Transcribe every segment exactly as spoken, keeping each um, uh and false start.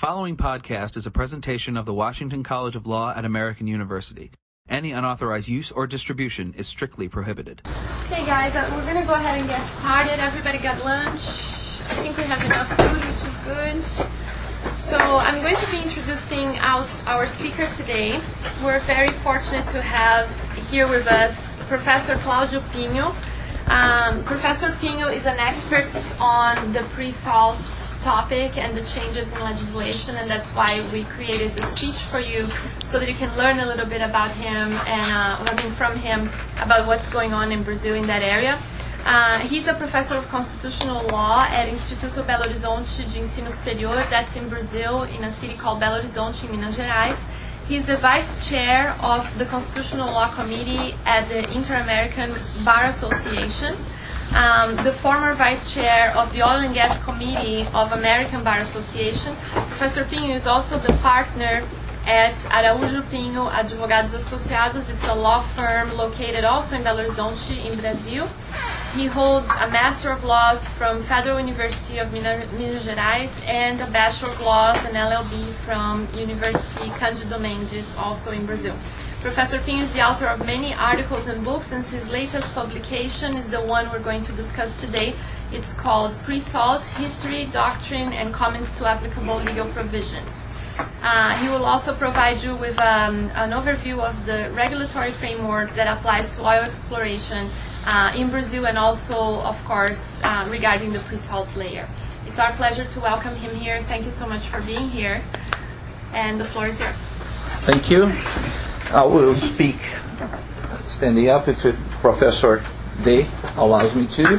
following podcast is a presentation of the Washington College of Law at American University. Any unauthorized use or distribution is strictly prohibited. Okay guys, uh, we're going to go ahead and get started. Everybody got lunch. I think we have enough food, which is good. So I'm going to be introducing our, our speaker today. We're very fortunate to have here with us Professor Claudio Pinho. Um, Professor Pinho is an expert on the pre-salt topic and the changes in legislation, and that's why we created the speech for you, so that you can learn a little bit about him and uh, learning from him about what's going on in Brazil in that area. Uh, he's a professor of constitutional law at Instituto Belo Horizonte de Ensino Superior, that's in Brazil, in a city called Belo Horizonte in Minas Gerais. He's the vice chair of the Constitutional Law Committee at the Inter-American Bar Association. Um, the former vice chair of the Oil and Gas Committee of American Bar Association. Professor Pinho is also the partner at Araújo Pinho Advogados Associados. It's a law firm located also in Belo Horizonte in Brazil. He holds a Master of Laws from Federal University of Minas, Minas Gerais and a Bachelor of Laws, an L L B, from University Cândido Mendes, also in Brazil. Professor Pinho is the author of many articles and books, and his latest publication is the one we're going to discuss today. It's called Pre-Salt: History, Doctrine, and Comments to Applicable Legal Provisions. Uh, he will also provide you with um, an overview of the regulatory framework that applies to oil exploration uh, in Brazil, and also, of course, uh, regarding the pre-salt layer. It's our pleasure to welcome him here. Thank you so much for being here, and the floor is yours. Thank you. I will speak standing up if it, Professor Day allows me to.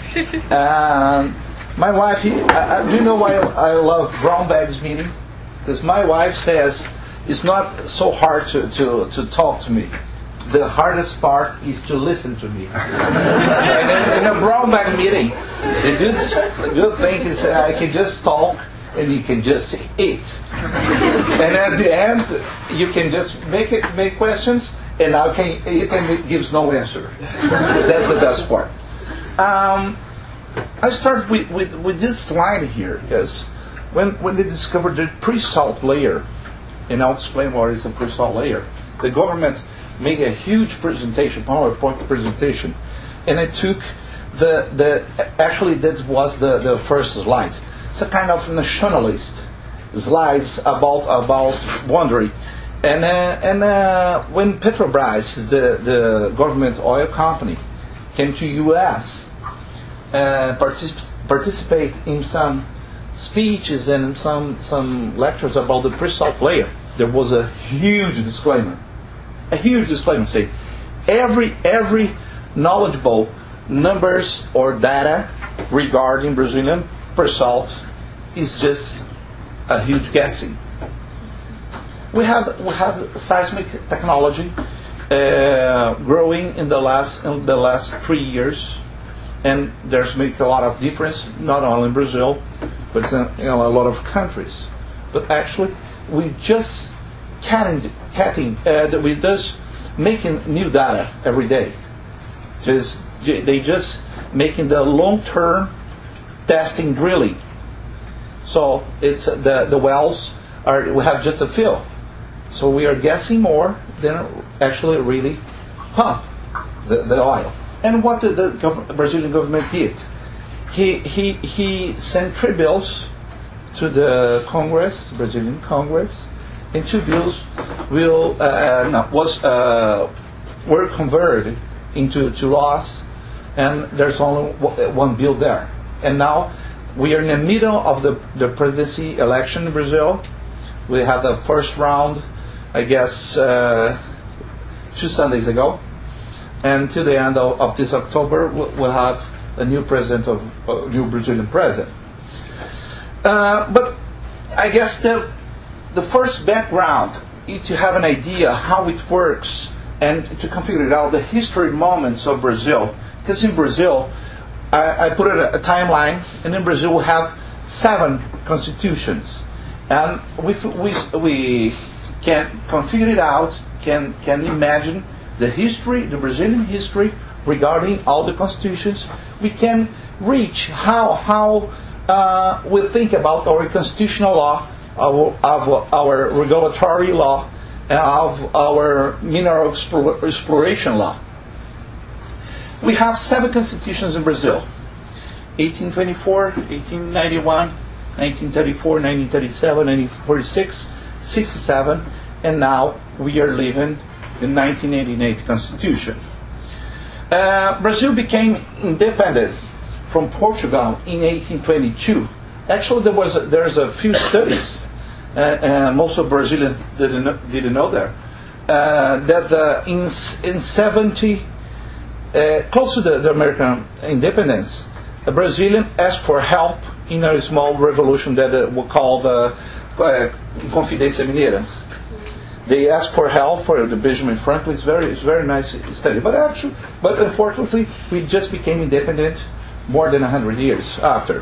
Um, my wife, I, I, do you know why I love brown bags meeting? Because my wife says it's not so hard to, to, to talk to me. The hardest part is to listen to me. And in a brown bag meeting, the good, the good thing is I can just talk and you can just eat. And at the end, you can just make it make questions, and I can it can gives no answer. That's the best part. Um, I start with, with, with this slide here, because when when they discovered the pre-salt layer, and I'll explain what is a pre-salt layer, the government made a huge presentation, PowerPoint presentation, and I took the the actually that was the, the first slide. It's a kind of nationalist slides about about wondering, and uh, and uh, when Petrobras, the the government oil company, came to U S, uh, particip- participate in some speeches and some some lectures about the pre-salt layer, there was a huge disclaimer, a huge disclaimer saying every every knowledgeable numbers or data regarding Brazilian pre-salt is just a huge guessing. We have we have seismic technology uh, growing in the last in the last three years, and there's made a lot of difference not only in Brazil, but in, in a lot of countries. But actually, we just catting catting uh, we just making new data every day. Just they just making the long-term testing drilling. So it's the the wells are we have just a fill. So we are guessing more than actually really pump the, the oil. And what did the gov- Brazilian government did? He he he sent three bills to the Congress, Brazilian Congress, and two bills will uh, no, was uh, were converted into to laws, and there's only one bill there. And now we are in the middle of the, the presidency election in Brazil. We had the first round, I guess, uh, two Sundays ago. And to the end of, of this October, we'll, we'll have a new president, of a new Brazilian president. Uh, but I guess the the first background is to have an idea how it works and to configure it out the history moments of Brazil. Because in Brazil, I, I put it a, a timeline, and in Brazil we have seven constitutions, and we we we can configure it out, can can imagine the history, the Brazilian history regarding all the constitutions. We can reach how how uh, we think about our constitutional law of, of our regulatory law, and of our mineral explore, exploration law. We have seven constitutions in Brazil: eighteen twenty-four, eighteen ninety-one, nineteen thirty-four, nineteen thirty-seven, nineteen forty-six, sixty-seven, and now we are living the nineteen eighty-eight Constitution. Uh, Brazil became independent from Portugal in eighteen twenty-two. Actually, there was a, there's a few studies, uh, uh, most of Brazilians didn't know, didn't know there, uh, that uh, in in seventy, uh, close to the, the American independence, a Brazilian asked for help in a small revolution that uh, we call the uh, Confidência Mineira. They asked for help for the Benjamin Franklin. It's very, it's very nice study. But actually, but unfortunately, we just became independent more than a hundred years after.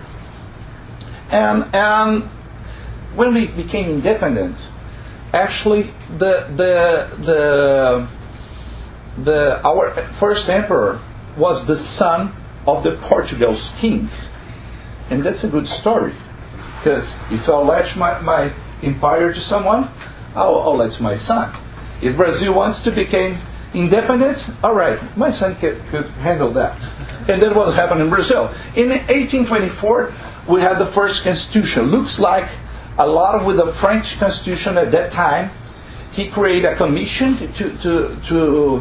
And and when we became independent, actually, the the the the our first emperor was the son of the Portugal's king, and that's a good story, because if I let my, my empire to someone, I'll, I'll let my son. If Brazil wants to become independent, all right, my son could, could handle that. And that's what happened in Brazil. In eighteen twenty-four, we had the first constitution. Looks like a lot with the French constitution at that time. He created a commission to to to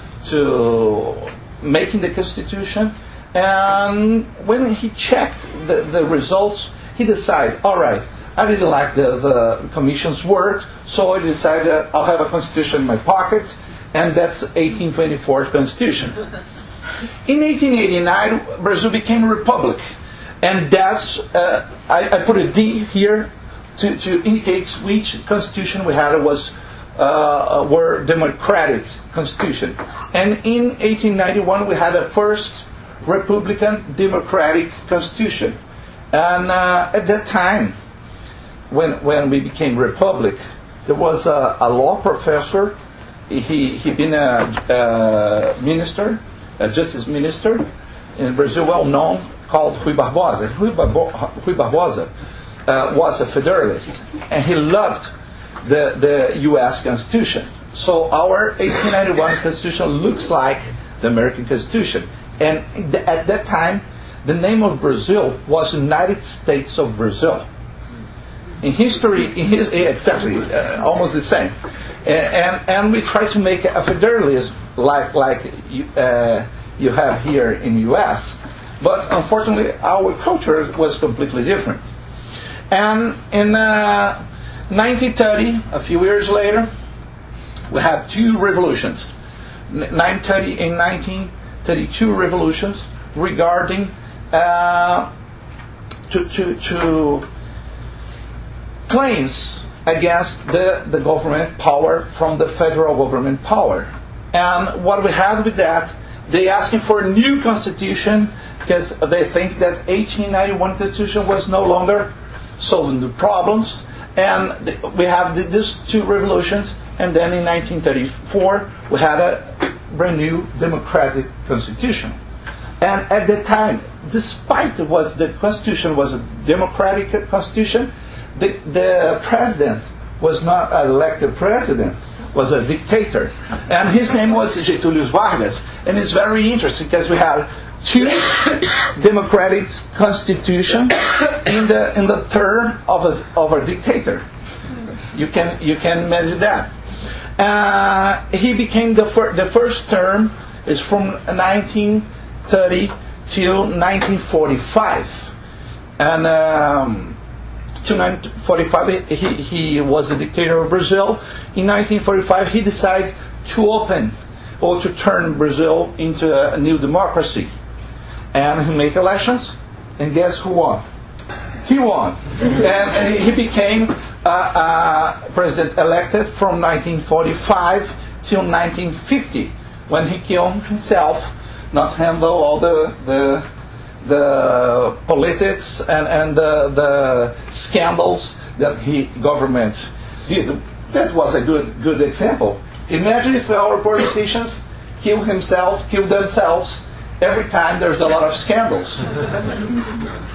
to making the constitution, and when he checked the, the results, he decided, all right, I didn't like the, the commission's work, so I decided I'll have a constitution in my pocket, and that's eighteen twenty-four Constitution. In eighteen eighty-nine, Brazil became a republic, and that's uh, I, I put a D here to, to indicate which constitution we had was uh, were democratic constitution. And in eighteen ninety-one, we had a first Republican democratic constitution, and uh, at that time, when when we became republic, there was a, a law professor. He he been a, a minister, a justice minister in Brazil, well known, called Rui Barbosa. Rui, Barbo- Rui Barbosa uh, was a federalist, and he loved the the U S Constitution. So our eighteen ninety-one Constitution looks like the American Constitution. And th- at that time, the name of Brazil was United States of Brazil. In history, in his, exactly, uh, almost the same. And, and and we try to make a federalism like like you, uh, you have here in the U S, but unfortunately our culture was completely different. And in uh, nineteen thirty, a few years later, we have two revolutions, nineteen thirty and nineteen thirty-two revolutions regarding uh, to to to claims against the, the government power from the federal government power. And what we had with that, they asking for a new constitution because they think that eighteen ninety-one Constitution was no longer solving the problems. And the, we have the, these two revolutions, and then in nineteen thirty-four we had a brand new democratic constitution. And at that time, despite it was the constitution was a democratic constitution, The, the president was not an elected president, was a dictator. And his name was Getúlio Vargas. And it's very interesting because we have two democratic constitutions in the in the term of a, of a dictator. You can you can imagine that. Uh, he became the fir- the first term is from nineteen thirty till nineteen forty-five. And um, to nineteen forty-five, he, he was a dictator of Brazil. In nineteen forty-five, he decided to open or to turn Brazil into a, a new democracy. And he made elections, and guess who won? He won. And he became uh, uh, president elected from nineteen forty-five till nineteen fifty, when he killed himself, not handle all the... the the politics and, and the, the scandals that he government did. That was a good good example. Imagine if our politicians kill himself, kill themselves every time there's a lot of scandals.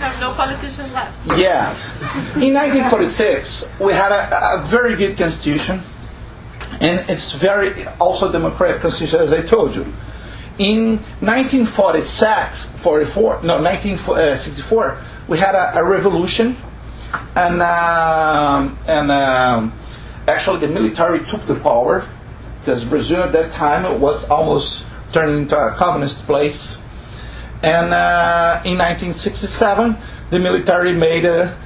have no politicians left. Yes. In nineteen forty-six, we had a, a very good constitution, and it's very also democratic constitution, as I told you. In nineteen forty-six, forty-four, no, nineteen sixty-four, we had a, a revolution, and um, and um, actually the military took the power, because Brazil at that time was almost turned into a communist place. And uh, in nineteen sixty-seven, the military made a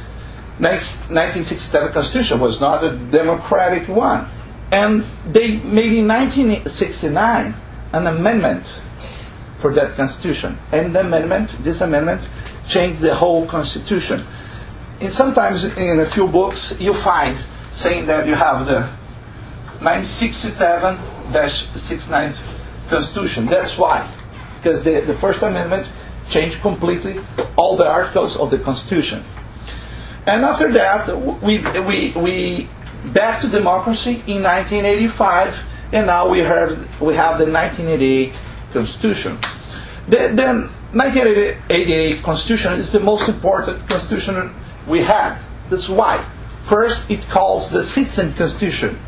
nineteen sixty-seven constitution was not a democratic one, and they made in nineteen sixty-nine an amendment for that constitution, and the amendment, this amendment, changed the whole constitution. And sometimes in a few books you find saying that you have the nineteen sixty-seven dash sixty-nine constitution. That's why. Because the, the First Amendment changed completely all the articles of the Constitution. And after that, we we we back to democracy in nineteen eighty-five, and now we have we have the nineteen eighty-eight Constitution. The, the nineteen eighty-eight Constitution is the most important Constitution we had. That's why. First, it calls the Citizen Constitution,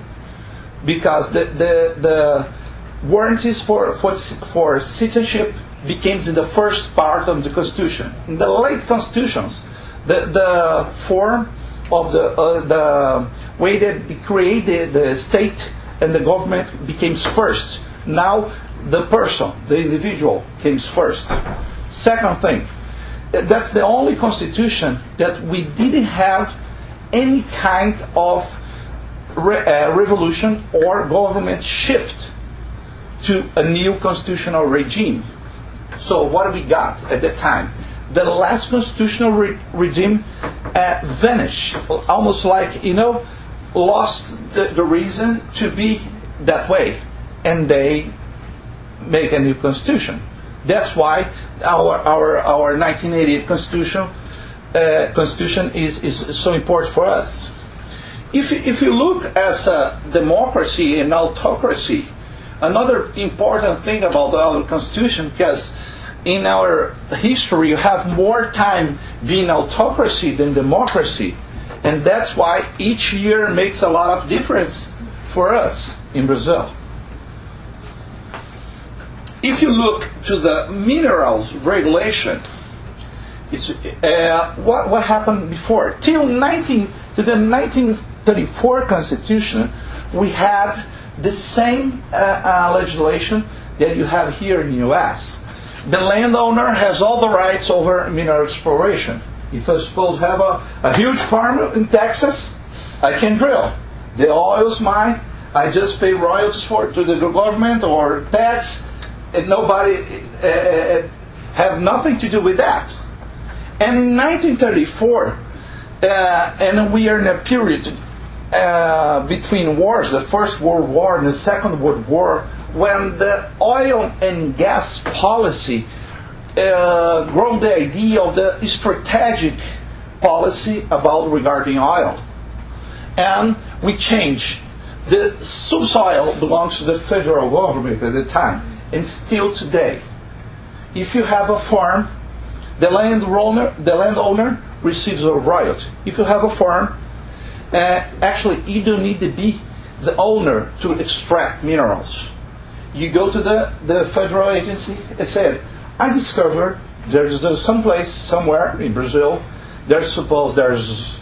because the the the warranties for, for for citizenship became in the first part of the Constitution. In the late constitutions, the the form of the uh, the way that they created the state and the government became first. Now the person, the individual, came first. Second thing, that's the only constitution that we didn't have any kind of re- uh, revolution or government shift to a new constitutional regime. So what we got at that time? The last constitutional re- regime uh, vanished, almost like, you know, lost the, the reason to be that way, and they make a new constitution. That's why our our our nineteen eighty-eight constitution uh, constitution is, is so important for us. If if you look at uh, democracy and autocracy, another important thing about our constitution, because in our history you have more time being autocracy than democracy, and that's why each year makes a lot of difference for us in Brazil. If you look to the minerals regulation, it's uh, what what happened before till nineteen to the nineteen thirty-four Constitution, we had the same uh, uh, legislation that you have here in the U S. The landowner has all the rights over mineral exploration. If I suppose have a, a huge farm in Texas, I can drill. The oil's mine. I just pay royalties for it to the government or tax, and nobody uh, uh, have nothing to do with that. And in nineteen thirty-four, uh, and we are in a period Uh, between wars, the First World War and the Second World War, when the oil and gas policy uh, grew the idea of the strategic policy about regarding oil. And we changed. The subsoil belongs to the federal government at the time, and still today. If you have a farm, the landowner, the landowner receives a royalty. If you have a farm, Uh, actually, you don't need to be the owner to extract minerals. You go to the, the federal agency and say, I discovered there's, there's some place somewhere in Brazil, there's suppose there's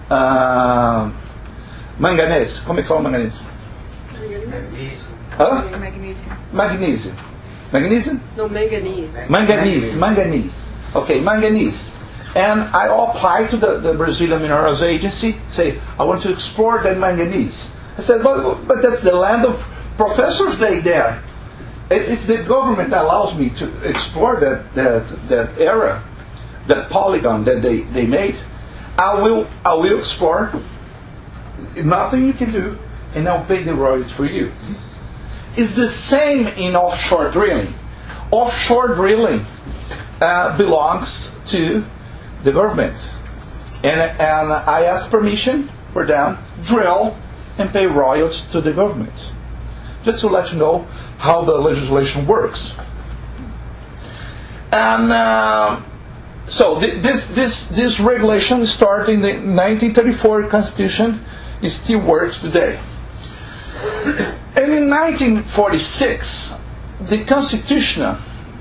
uh, manganese. Como é que fala manganese? Magnesium. Huh? Magnesium. Magnesium. Magnesium? No, manganese. Manganese. Manganese. Okay, manganese. And I apply to the, the Brazilian Minerals Agency, say, I want to explore that manganese. I said, but, but that's the land of professors they there. If the government allows me to explore that that, that area, that polygon that they, they made, I will I will explore. Nothing you can do, and I'll pay the royalties for you. It's the same in offshore drilling. Offshore drilling uh, belongs to the government, and and I ask permission for them drill and pay royalties to the government. Just to let you know how the legislation works. And uh, so th- this this this regulation started in the nineteen thirty-four Constitution. It still works today. And in nineteen forty-six, the Constitution,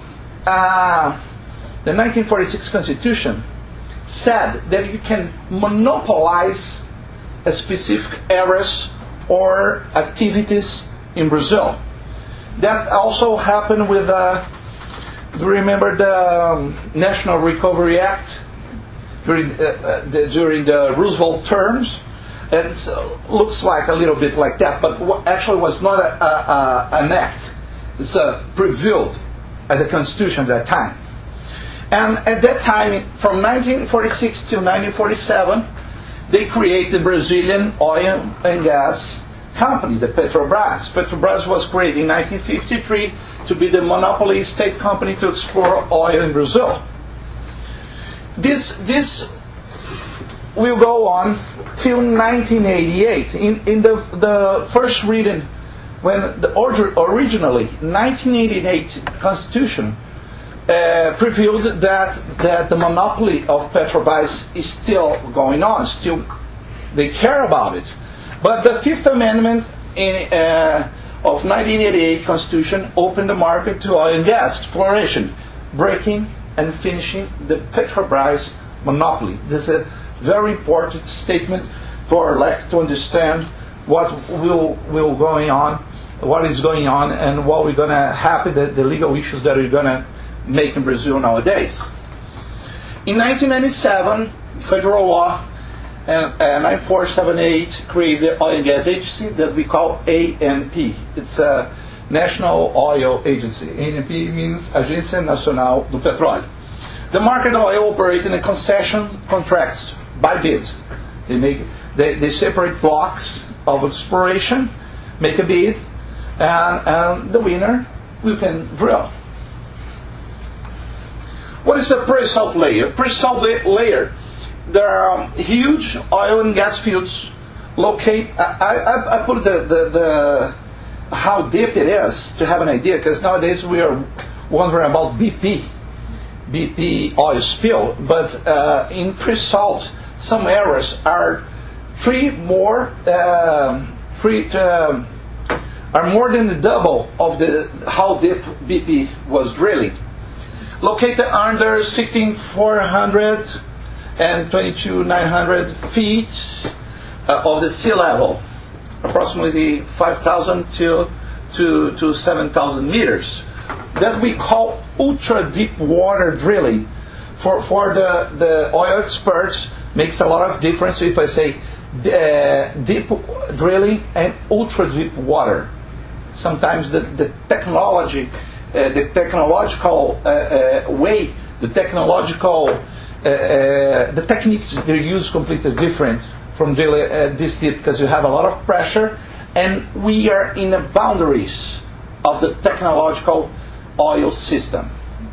uh, the nineteen forty-six Constitution, said that you can monopolize a specific areas or activities in Brazil. That also happened with, uh, do you remember the um, National Recovery Act during, uh, uh, the, during the Roosevelt terms? It uh, looks like a little bit like that, but what actually was not a, a, a, an act. It's uh, prevailed at the Constitution at that time. And at that time, from nineteen forty-six to nineteen forty-seven, they created the Brazilian Oil and Gas Company, the Petrobras. Petrobras was created in nineteen fifty-three to be the monopoly state company to explore oil in Brazil. This this will go on till nineteen eighty-eight. In in the the first reading, when the originally nineteen eighty-eight Constitution uh, prevailed that that the monopoly of Petrobras is still going on. Still, they care about it. But the Fifth Amendment in, uh, of nineteen eighty-eight Constitution opened the market to oil and gas exploration, breaking and finishing the Petrobras monopoly. This is a very important statement for our elect to understand what will will going on, what is going on, and what we're going to happen, the, the legal issues that we're going to make in Brazil nowadays. In nineteen ninety-seven, federal law and uh, nine four seven eight created the Oil and Gas Agency that we call A N P. It's a National Oil Agency. A N P means Agência Nacional do Petróleo. The market oil operates in a concession contracts by bid. They make they, they separate blocks of exploration, make a bid, and, and the winner we can drill. What is the pre-salt layer? Pre-salt layer. There are huge oil and gas fields located. I, I, I put the, the, the how deep it is to have an idea, because nowadays we are wondering about B P, B P oil spill. But uh, in pre-salt, some areas are three more, uh, three uh, are more than the double of the how deep B P was drilling. Located under sixteen thousand four hundred and twenty-two thousand nine hundred feet uh, of the sea level, approximately five thousand to, to, to seven thousand meters, that we call ultra deep water drilling. For, for the, the oil experts, makes a lot of difference if I say uh, deep drilling and ultra deep water. Sometimes the, the technology, uh, the technological uh, uh, way, the technological Uh, uh, the techniques they use completely different from drilling uh, this deep, because you have a lot of pressure, and we are in the boundaries of the technological oil system.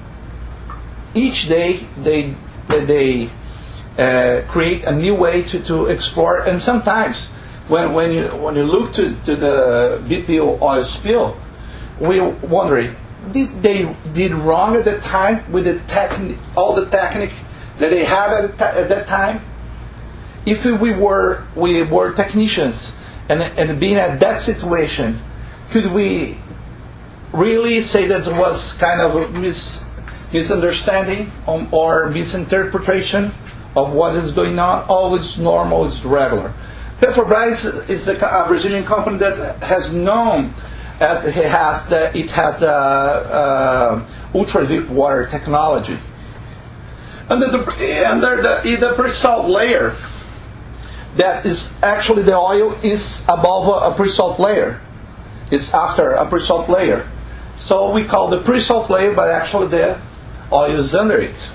Each day they they uh, create a new way to, to explore, and sometimes when when you when you look to, to the B P oil spill, we're wondering, did they did wrong at the time with the techni- all the technique that they had at, t- at that time? If we were we were technicians and and being at that situation, could we really say that it was kind of a mis- misunderstanding um, or misinterpretation of what is going on? Oh, it's normal, it's regular. Petrobras is a, a Brazilian company that has known as it has the it has the uh, ultra deep water technology. Under the, under the, the pre-salt layer, that is actually the oil is above a, a pre-salt layer. It's after a pre-salt layer. So we call the pre-salt layer, but actually the oil is under it.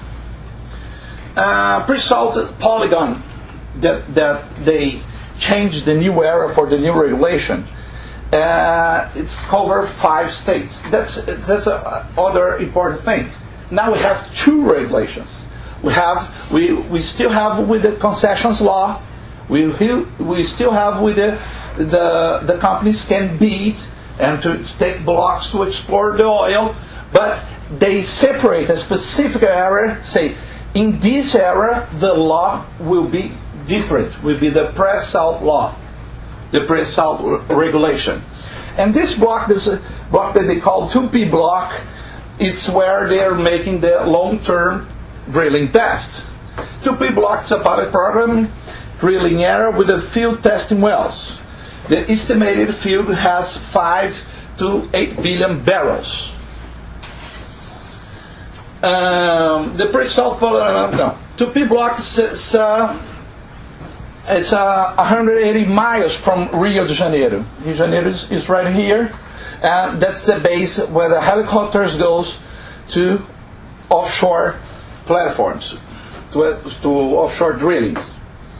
Uh, pre-salt polygon, that, that they changed the new era for the new regulation. Uh, it's covered five states. That's that's a, other important thing. Now we have two regulations. We have we, we still have with the concessions law. We we still have with the the, the companies can bid and to, to take blocks to explore the oil, but they separate a specific area. Say In this era, the law will be different, will be the pre-salt law, the pre-salt regulation. And this block, this block that they call two P block, it's where they're making the long-term drilling tests. two P block is a pilot program drilling area with a field testing wells. The estimated field has five to eight billion barrels. Um, the pre-salt uh, no, two P block is, is, uh, is uh, one hundred eighty miles from Rio de Janeiro. Rio de Janeiro is, is right here, and that's the base where the helicopters goes to offshore platforms, to, to offshore drillings.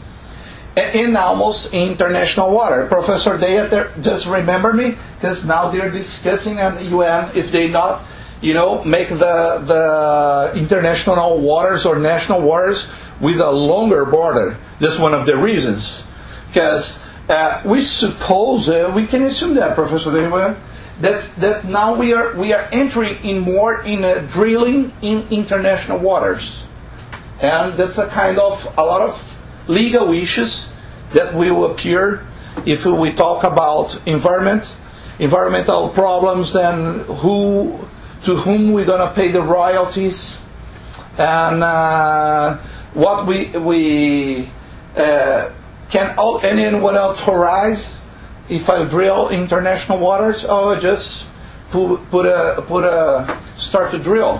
In almost international water. Professor Day just remember me, because now they're discussing at the U N if they not, you know, make the the international waters or national waters with a longer border. That's one of the reasons. Because uh, we suppose, uh, we can assume that, Professor Day, that's, that now we are we are entering in more in uh, drilling in international waters. And that's a kind of, a lot of legal issues that will appear if we talk about environment, environmental problems, and who, to whom we're going to pay the royalties, and uh, what we we uh, can all, anyone authorize if I drill international waters, or just put, put a put a start to drill.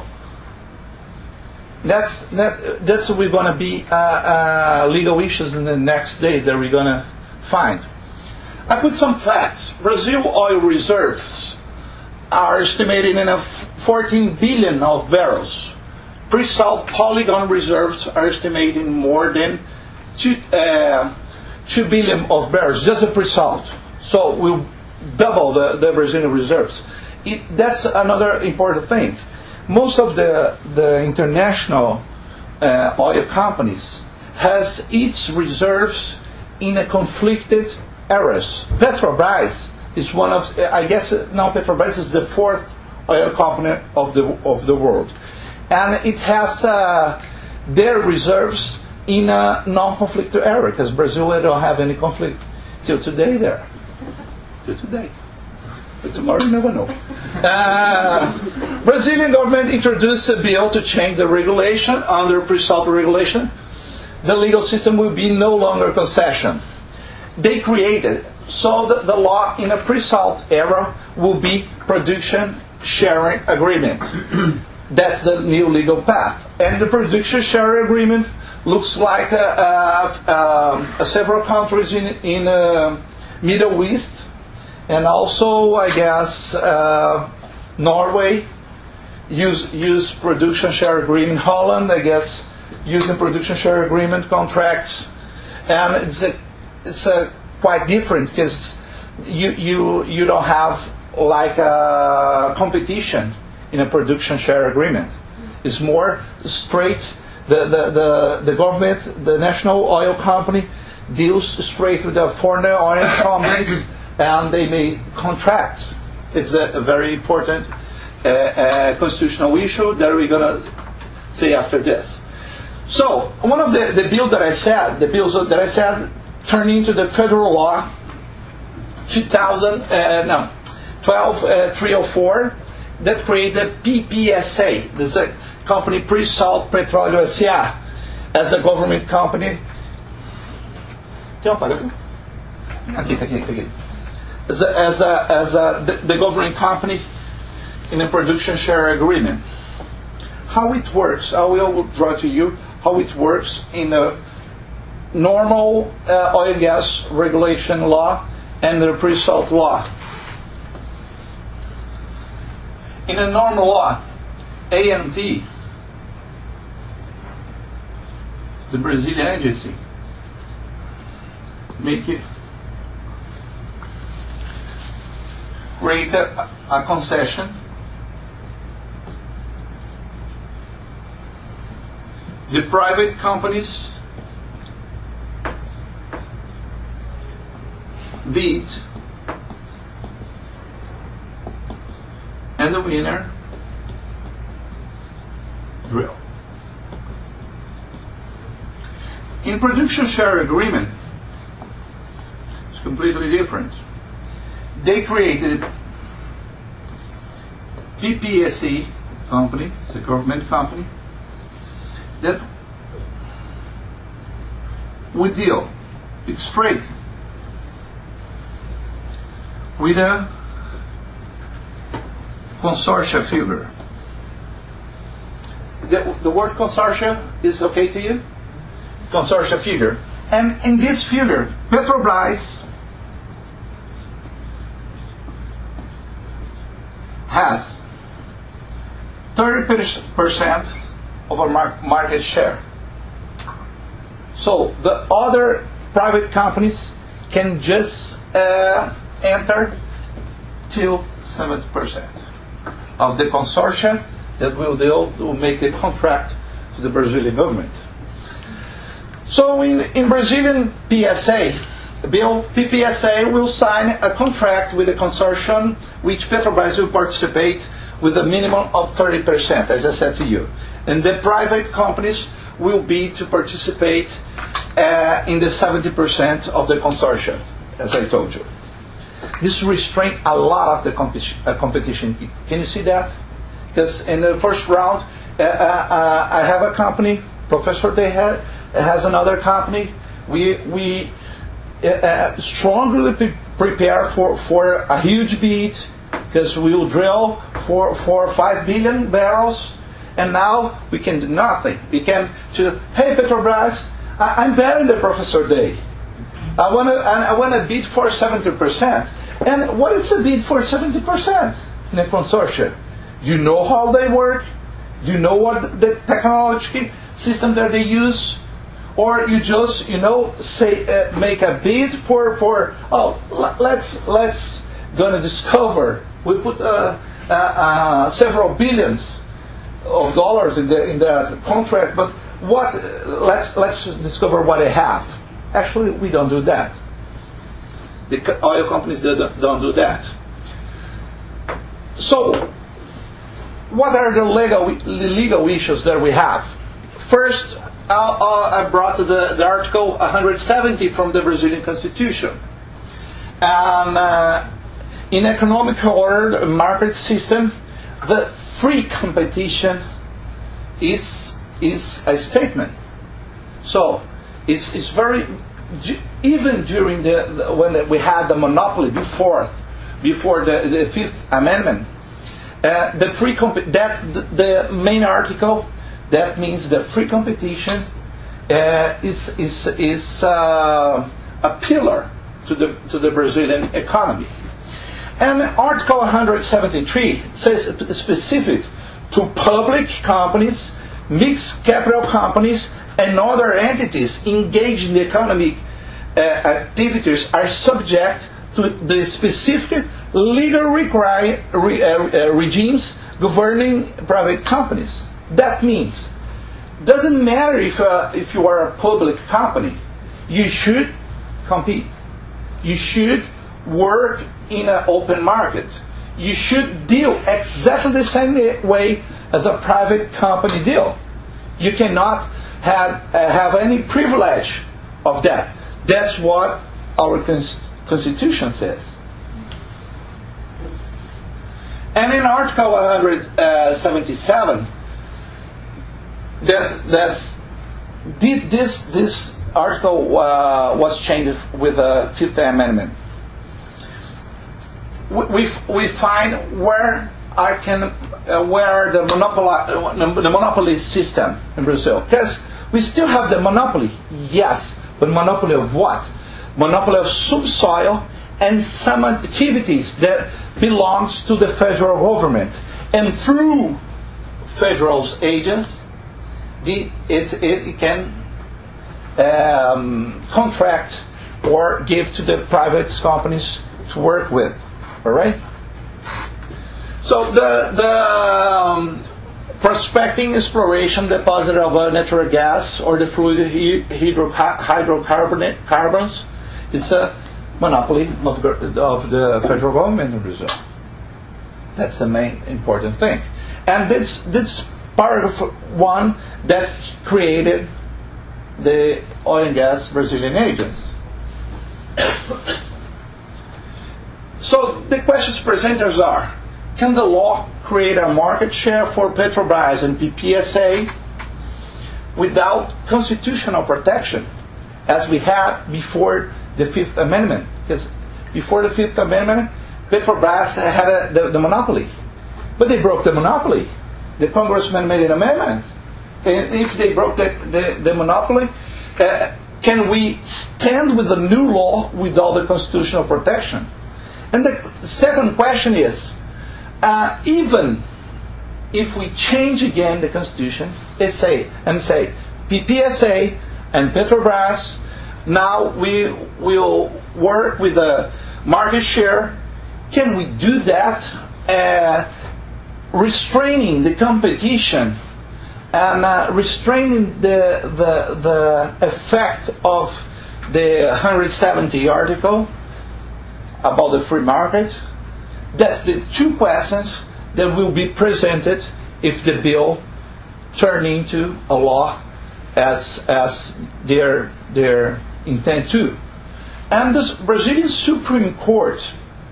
That's that. That's we're going to be uh, uh, legal issues in the next days that we're going to find. I put some facts. Brazil oil reserves are estimated in a fourteen billion of barrels. Pre-salt polygon reserves are estimated in more than two, uh, two billion of barrels, just a pre-salt. So we'll double the, the Brazilian reserves. It, that's another important thing. Most of the, the international uh, oil companies has its reserves in a conflicted areas. Petrobras is one of, I guess now Petrobras is the fourth oil company of the of the world, and it has uh, their reserves in a non-conflicted area, because Brazil don't have any conflict till today there. Till today. But tomorrow you never know. Uh, Brazilian government introduced a bill to change the regulation. Under pre-salt regulation, the legal system will be no longer concession. They created, so the, the law in a pre-salt era will be production sharing agreement. That's the new legal path. And the production sharing agreement looks like a, a, a, a several countries in, in uh, Middle East, and also, I guess, uh, Norway use use production share agreement. Holland, I guess, using production share agreement contracts, and it's a it's a quite different, because you you you don't have like a competition in a production share agreement. It's more straight. The the the, the government, the national oil company, deals straight with the foreign oil companies. And they make contracts. It's a, a very important uh, uh, constitutional issue that we're going to say after this. So, one of the, the bills that I said, the bills that I said, turned into the federal law, two thousand, uh, no, twelve three oh four, that created P P S A. This is a company, Pre-Salt Petróleo S A, as a government company. Tem um parágrafo? Aqui, tá aqui, tá aqui. As a, as a, as a, the, the governing company in a production share agreement. How it works, I will draw to you how it works in a normal uh, oil and gas regulation law and the pre-salt law. In a normal law, A N P, the Brazilian agency, make it create a, a concession. The private companies bid, and the winner drill. In production share agreement, it's completely different. They created a P P S C company, it's a government company, that would deal, it's straight, with a consortia figure. The, the word consortia is okay to you? Consortia figure. And in this figure, Petrobras has thirty percent of our mar- market share. So the other private companies can just uh, enter till seventy percent of the consortia that will deal, will make the contract to the Brazilian government. So in, in Brazilian P S A, bill, P P S A will sign a contract with a consortium which Petrobras will participate with a minimum of thirty percent, as I said to you. And the private companies will be to participate uh, in the seventy percent of the consortium, as I told you. This restrains a lot of the competi- uh, competition. Can you see that? Because in the first round, uh, uh, I have a company, Professor Day has another company. We we uh, uh, strongly pre- prepare for, for a huge bid, because we will drill for, for five billion barrels, and now we can do nothing. We can to hey Petrobras, I, I'm better than Professor Day. I want to I want to bid for seventy percent. And what is a bid for seventy percent in a consortium? Do you know how they work? Do you know what the technology system that they use? Or you just, you know, say uh, make a bid for for oh let's let's gonna discover. We put uh, uh, uh, several billions of dollars in the in the contract, but what? Let's let's discover what they have. Actually, we don't do that. The oil companies don't, don't do that. So, what are the legal the legal issues that we have? First, uh, uh, I brought the, the Article one hundred seventy from the Brazilian Constitution. And uh, in economic order, market system, the free competition is is a statement. So it's it's very even during the, the when we had the monopoly before before the, the Fifth Amendment, uh, the free comp- that's the, the main article. That means the free competition uh, is is is uh, a pillar to the to the Brazilian economy. And Article one hundred seventy-three says specific to public companies, mixed capital companies, and other entities engaged in the economic uh, activities are subject to the specific legal require, re, uh, uh, regimes governing private companies. That means, doesn't matter if uh, if you are a public company, you should compete. You should work in an open market. You should deal exactly the same way as a private company deal. You cannot have uh, have any privilege of that. That's what our cons- Constitution says. And in Article one hundred seventy-seven, that that's did this this article uh, was changed with the Fifth Amendment. We we, we find where I can uh, where the monopoly the monopoly system in Brazil, because we still have the monopoly, yes, but monopoly of what? Monopoly of subsoil and some activities that belongs to the federal government, and through federal agents, the, it, it, it can um, contract or give to the private companies to work with. All right. So the the um, prospecting, exploration, deposit of uh, natural gas or the fluid hydro, hydrocarbons is a monopoly of, of the federal government in Brazil. That's the main important thing. And this this paragraph one that created the oil and gas Brazilian agents. So the questions presenters are, can the law create a market share for Petrobras and P P S A without constitutional protection, as we had before the Fifth Amendment? Because before the Fifth Amendment, Petrobras had a, the, the monopoly. But they broke the monopoly. The congressman made an amendment. And if they broke the, the, the monopoly, uh, can we stand with the new law without the constitutional protection? And the second question is, uh, even if we change again the Constitution, they say, and say, P P S A and Petrobras, now we will work with a market share. Can we do that, uh, restraining the competition and uh, restraining the, the the effect of the one hundred seventy article about the free market? That's the two questions that will be presented if the bill turn into a law as as their their intent to. And the Brazilian Supreme Court,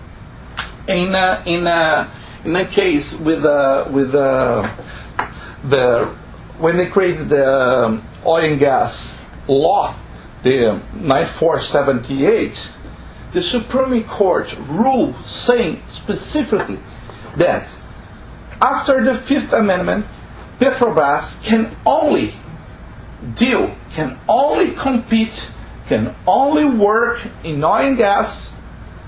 in a, in a, in a case with uh, with uh, the when they created the um, oil and gas law, the ninety-four seventy-eight, the Supreme Court ruled saying specifically that after the Fifth Amendment, Petrobras can only deal, can only compete, can only work in oil and gas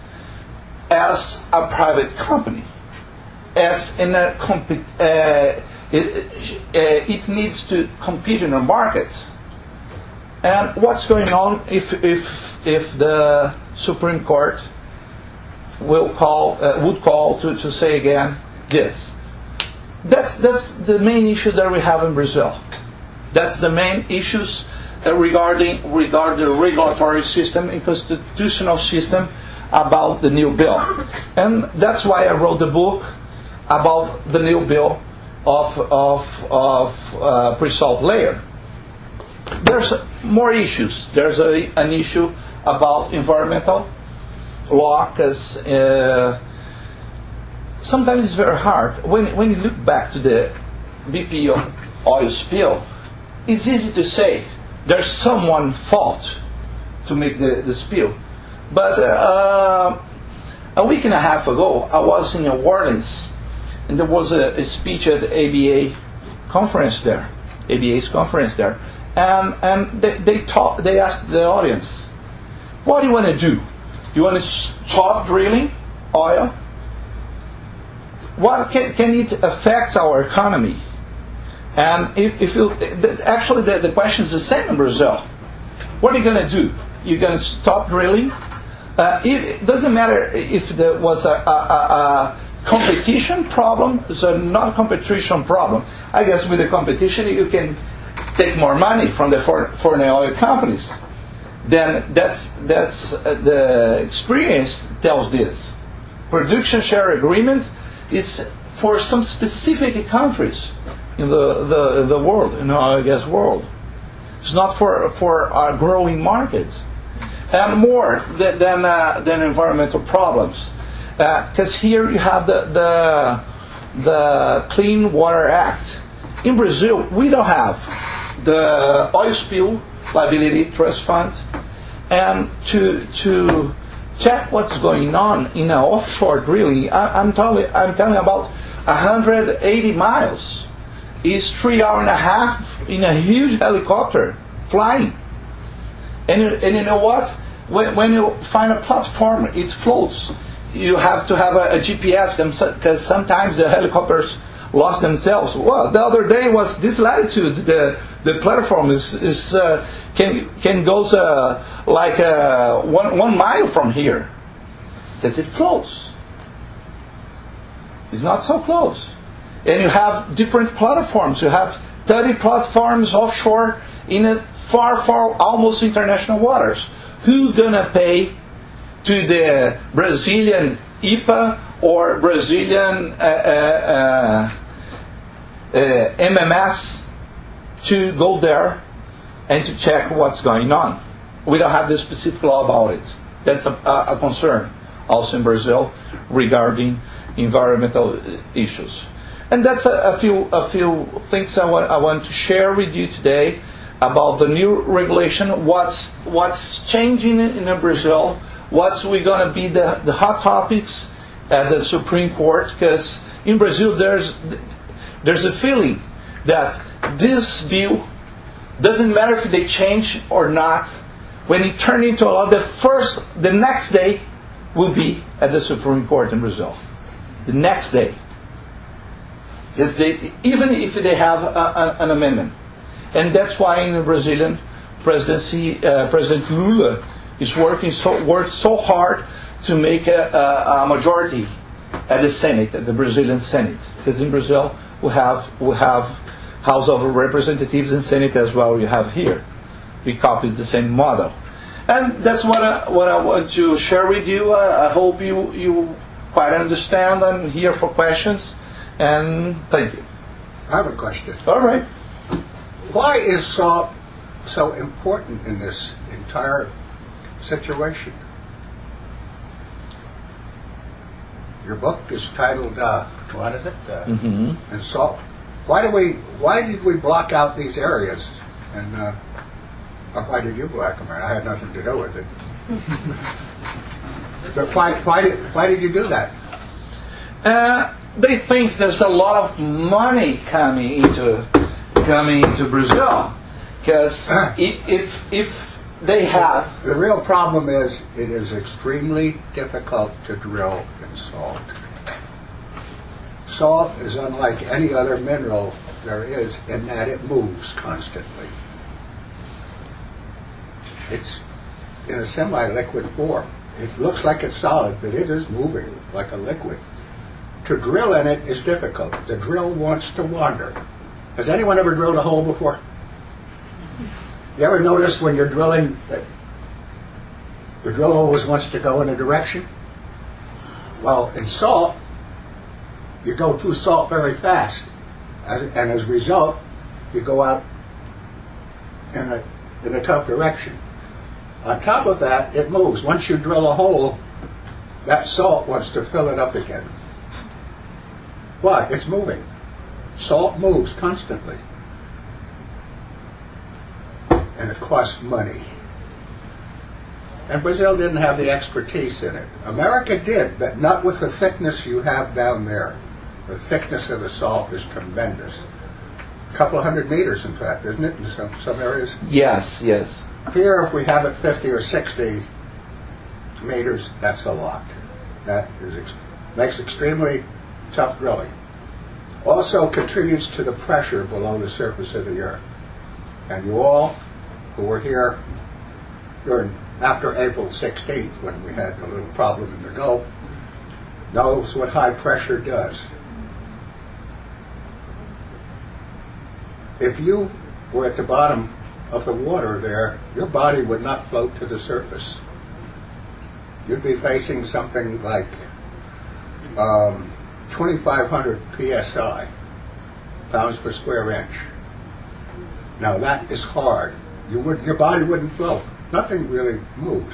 as a private company, as in a compete. Uh, it, uh, it needs to compete in a market. And what's going on if if if the Supreme Court will call uh, would call to, to say again this? That's that's the main issue that we have in Brazil. That's the main issues uh, regarding regarding the regulatory system and constitutional system about the new bill. And that's why I wrote the book about the new bill of of of uh, pre-salt layer. There's more issues. There's a, an issue about environmental law, because uh, sometimes it's very hard. When when you look back to the B P oil spill, it's easy to say there's someone fault to make the, the spill. But uh, a week and a half ago, I was in New Orleans, and there was a, a speech at the A B A conference there, A B A's conference there. And and they they, talk, they asked the audience, what do you want to do? You want to stop drilling oil? What can, can it affect our economy? And if, if you actually the, the question is the same in Brazil. What are you going to do? You're going to stop drilling? Uh, if, it doesn't matter if there was a, a, a, a competition problem. It's a non-competition problem. I guess with the competition you can take more money from the foreign oil companies. Then that's that's uh, the experience tells this. Production share agreement is for some specific countries in the the, the world, in the oil and gas world. It's not for for our growing markets. And more than than, uh, than environmental problems, because uh, here you have the the the Clean Water Act. In Brazil, we don't have the oil spill liability trust fund, and to to check what's going on in an offshore drilling, I, I'm telling I'm telling about one hundred eighty miles is three hour and a half in a huge helicopter flying. And you, and you know what? When, when you find a platform, it floats. You have to have a, a G P S, because sometimes the helicopters lost themselves. Well, the other day was this latitude. The the platform is is uh, can can goes uh, like uh, one one mile from here, because it floats. It's not so close. And you have different platforms. You have thirty platforms offshore in a far, far, almost international waters. Who's gonna pay to the Brazilian I P A or Brazilian uh, uh, uh, uh, M M S to go there and to check what's going on. We don't have the specific law about it. That's a, a, a concern also in Brazil regarding environmental issues. And that's a, a few a few things I want I want to share with you today about the new regulation. What's what's changing in, in Brazil? What's we gonna be the, the hot topics at the Supreme Court? Because in Brazil there's there's a feeling that this bill doesn't matter if they change or not. When it turns into a law, the first the next day will be at the Supreme Court in Brazil. The next day. Is they, even if they have a, a, an amendment. And that's why in the Brazilian presidency, uh, President Lula is working so worked so hard to make a, a, a majority at the Senate, at the Brazilian Senate. Because in Brazil we have we have House of Representatives and Senate as well. You have here. We copied the same model. And that's what I, what I want to share with you. I, I hope you you quite understand. I'm here for questions. And thank you. I have a question. All right. Why is salt so important in this entire situation? Your book is titled, uh, what is it? Uh, mm-hmm. And salt. Why do we? Why did we block out these areas? And uh, or why did you block them? I had nothing to do with it. But why? Why did? Why did you do that? Uh, They think there's a lot of money coming into coming into Brazil, because if if they have the real problem is it is extremely difficult to drill in salt. Salt is unlike any other mineral there is in that it moves constantly. It's in a semi-liquid form. It looks like it's solid, but it is moving like a liquid. To drill in it is difficult. The drill wants to wander. Has anyone ever drilled a hole before? You ever notice when you're drilling that the drill always wants to go in a direction? Well, in salt, you go through salt very fast. As, and as a result, you go out in a, in a tough direction. On top of that, it moves. Once you drill a hole, that salt wants to fill it up again. Why? It's moving. Salt moves constantly. And it costs money. And Brazil didn't have the expertise in it. America did, but not with the thickness you have down there. The thickness of the salt is tremendous. A couple of hundred meters, in fact, isn't it, in some, some areas? Yes, yes. Here, if we have it fifty or sixty meters, that's a lot. That is ex- makes extremely tough drilling. Also contributes to the pressure below the surface of the earth. And you all who were here during after April sixteenth, when we had a little problem in the Gulf, knows what high pressure does. If you were at the bottom of the water there, your body would not float to the surface. You'd be facing something like um, twenty-five hundred P S I, pounds per square inch. Now that is hard. You would, your body wouldn't float. Nothing really moves.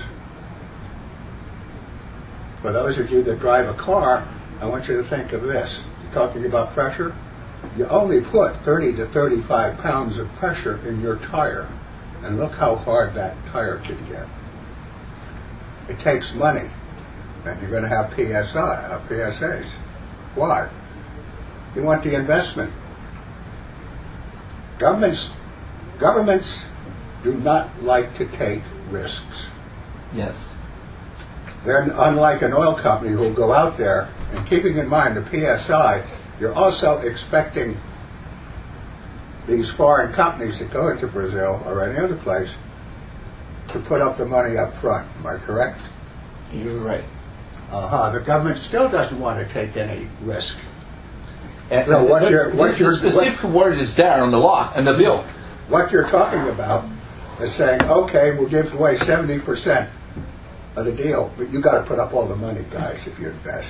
For those of you that drive a car, I want you to think of this. You're talking about pressure. You only put thirty to thirty-five pounds of pressure in your tire, and look how hard that tire can get. It takes money, and you're going to have P S I, uh, P S As. Why? You want the investment. Governments, governments do not like to take risks. Yes. They're unlike an oil company who will go out there, and keeping in mind the P S I, you're also expecting these foreign companies that go into Brazil or any other place to put up the money up front. Am I correct? You're right. Uh-huh. The government still doesn't want to take any risk. And, so what but you're, what the you're, specific what, word is there on the law and the bill. What you're talking about is saying, okay, we'll give away seventy percent of the deal, but you got to put up all the money, guys, if you invest.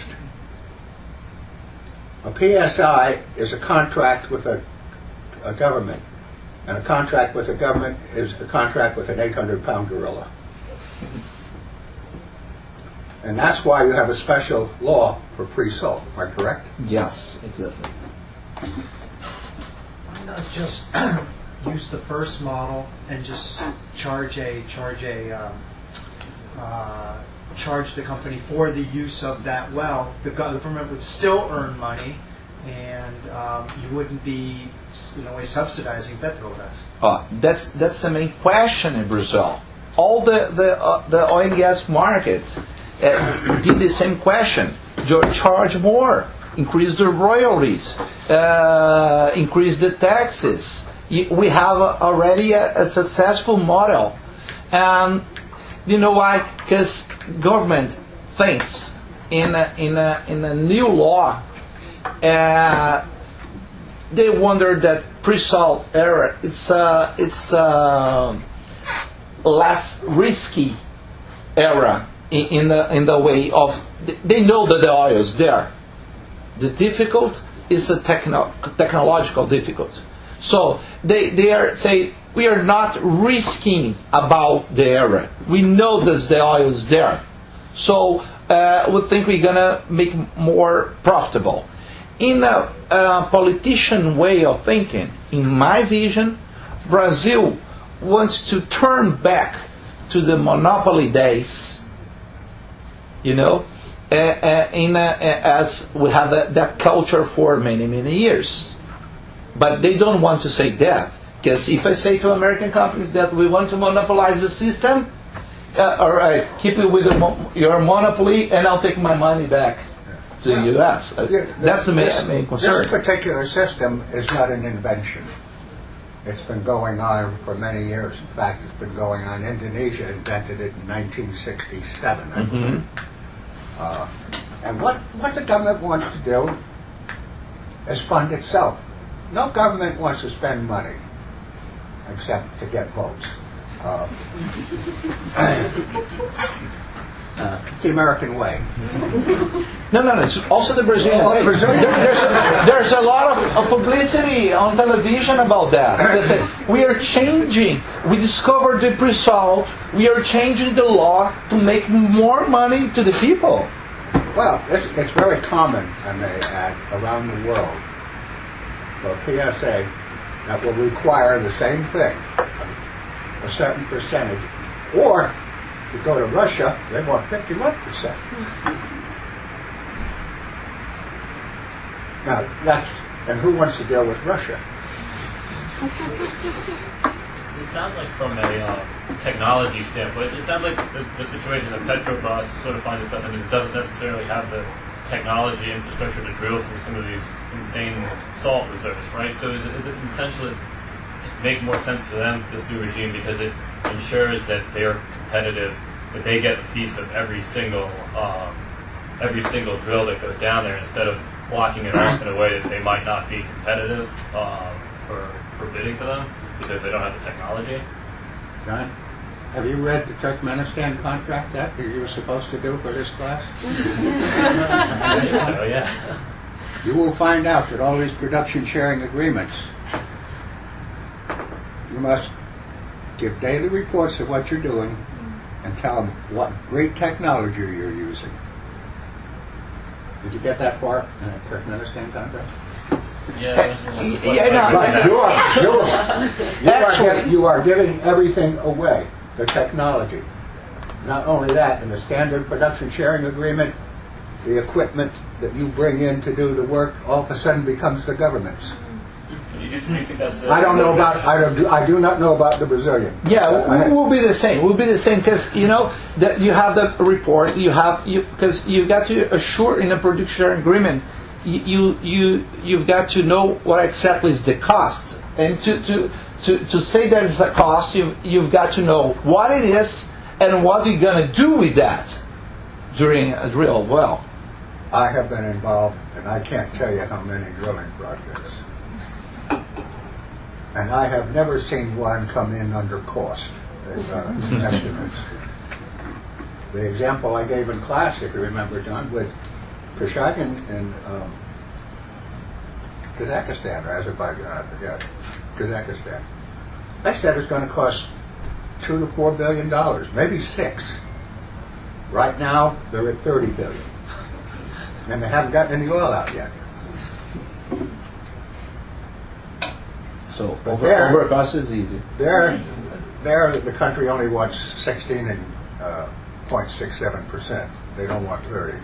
A P S I is a contract with a, a government. And a contract with the government is a contract with an eight hundred pound gorilla. And that's why you have a special law for pre-salt. Am I correct? Yes, exactly. Why not just use the first model and just charge a charge a um, uh, charge the company for the use of that well? The government would still earn money, and um, you wouldn't be, in a way, subsidizing Petrobras. Uh, that's that's the main question in Brazil. All the the uh, the oil and gas markets uh, did the same question. Charge more, increase the royalties, uh, increase the taxes. We have already a, a successful model, and you know why? Because government thinks in a, in a, in a new law. Uh, they wonder that pre-salt era it's uh, it's uh, less risky era in, in the in the way of they know that the oil is there. The difficult is a techno, technological difficult. So they they are say we are not risking about the area. We know that the oil is there. So uh, we think we're gonna make more profitable. In a, a politician way of thinking, in my vision, Brazil wants to turn back to the monopoly days. You know, uh, uh, in a, uh, as we have that, that culture for many many years. But they don't want to say that, because if I say to American companies that we want to monopolize the system, uh, all right, keep it with the mo- your monopoly, and I'll take my money back to the U S. Uh, Yeah, That's the main, this, main concern. This particular system is not an invention. It's been going on for many years. In fact, it's been going on. Indonesia invented it in nineteen sixty-seven, I believe. Mm-hmm. Uh, and what, what the government wants to do is fund itself. No government wants to spend money except to get votes. Uh, uh, it's the American way. No, no, no. It's also the Brazilian. Oh, the way. Brazilian. There, there's, a, there's a lot of, of publicity on television about that. They say we are changing. We discovered the pre-salt. We are changing the law to make more money to the people. Well, it's, it's very common, I may add, around the world for a P S A that will require the same thing, a certain percentage. Or, if you go to Russia, they want fifty-one percent. Now, that's, and who wants to deal with Russia? It sounds like from a uh, technology standpoint, it sounds like the, the situation that Petrobras sort of finds itself in is it doesn't necessarily have the technology infrastructure to drill through some of these insane salt reserves, right? So is it, is it essentially just make more sense to them, this new regime, because it ensures that they are competitive, that they get a piece of every single um, every single drill that goes down there, instead of blocking it off in a way that they might not be competitive um, for, for bidding for them because they don't have the technology? John, have you read the Turkmenistan contract that you were supposed to do for this class? I think so, yeah. You will find out that all these production sharing agreements, you must give daily reports of what you're doing and tell them what great technology you're using. Did you get that far in the Turkmenistan contract? Yeah, Yeah, no, But you are, you are, you are, giving, you are giving everything away, the technology. Not only that, in the standard production sharing agreement, the equipment that you bring in to do the work all of a sudden becomes the government's. You do think that's the, I don't know about, I, don't, I do not know about the Brazilian. Yeah, we will be the same. We'll be the same because you know that you have the report. You have you because you got to assure in a production agreement. You, you you you've got to know what exactly is the cost, and to to to, to say that it's a cost, you've you've got to know what it is and what you're gonna do with that during a drill well. I have been involved, and I can't tell you how many drilling projects. And I have never seen one come in under cost as uh, estimates. The example I gave in class, if you remember, John, with Khashoggi in um, Kazakhstan, or Azerbaijan, I forget, Kazakhstan. They said it's going to cost two to four billion dollars, maybe six. Right now, they're at thirty billion, and they haven't gotten any oil out yet. So But over, there- over cost is easy. There, there, the country only wants sixteen and uh, point six seven percent. They don't want thirty.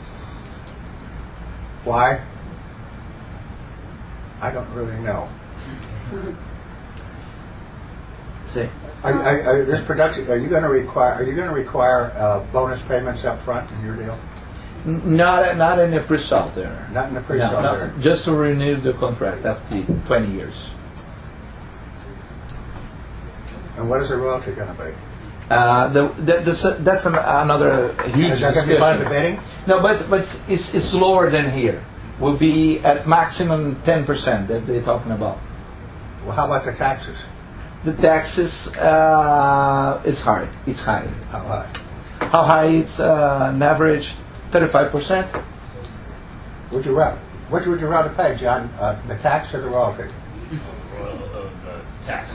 Why? I don't really know. See. Are, are, are this production? Are you going to require? Are you going to require uh, bonus payments up front in your deal? N- Not not in the pre-salt there. Not in the No, pre-salt no, there. just to renew the contract after twenty years. And what is the royalty going to be? Uh, the, the, that's, that's an, another huge Is that going to be part of the discussion. bidding? No, but but it's, it's it's lower than here. Will be at maximum ten percent that they're talking about. Well, how about the taxes? The taxes uh, is high. It's high. How high? How high? It's uh, an average thirty-five percent. Would you rather? Which would you rather pay, John? Uh, the tax or the royalty? Well, uh, uh, tax.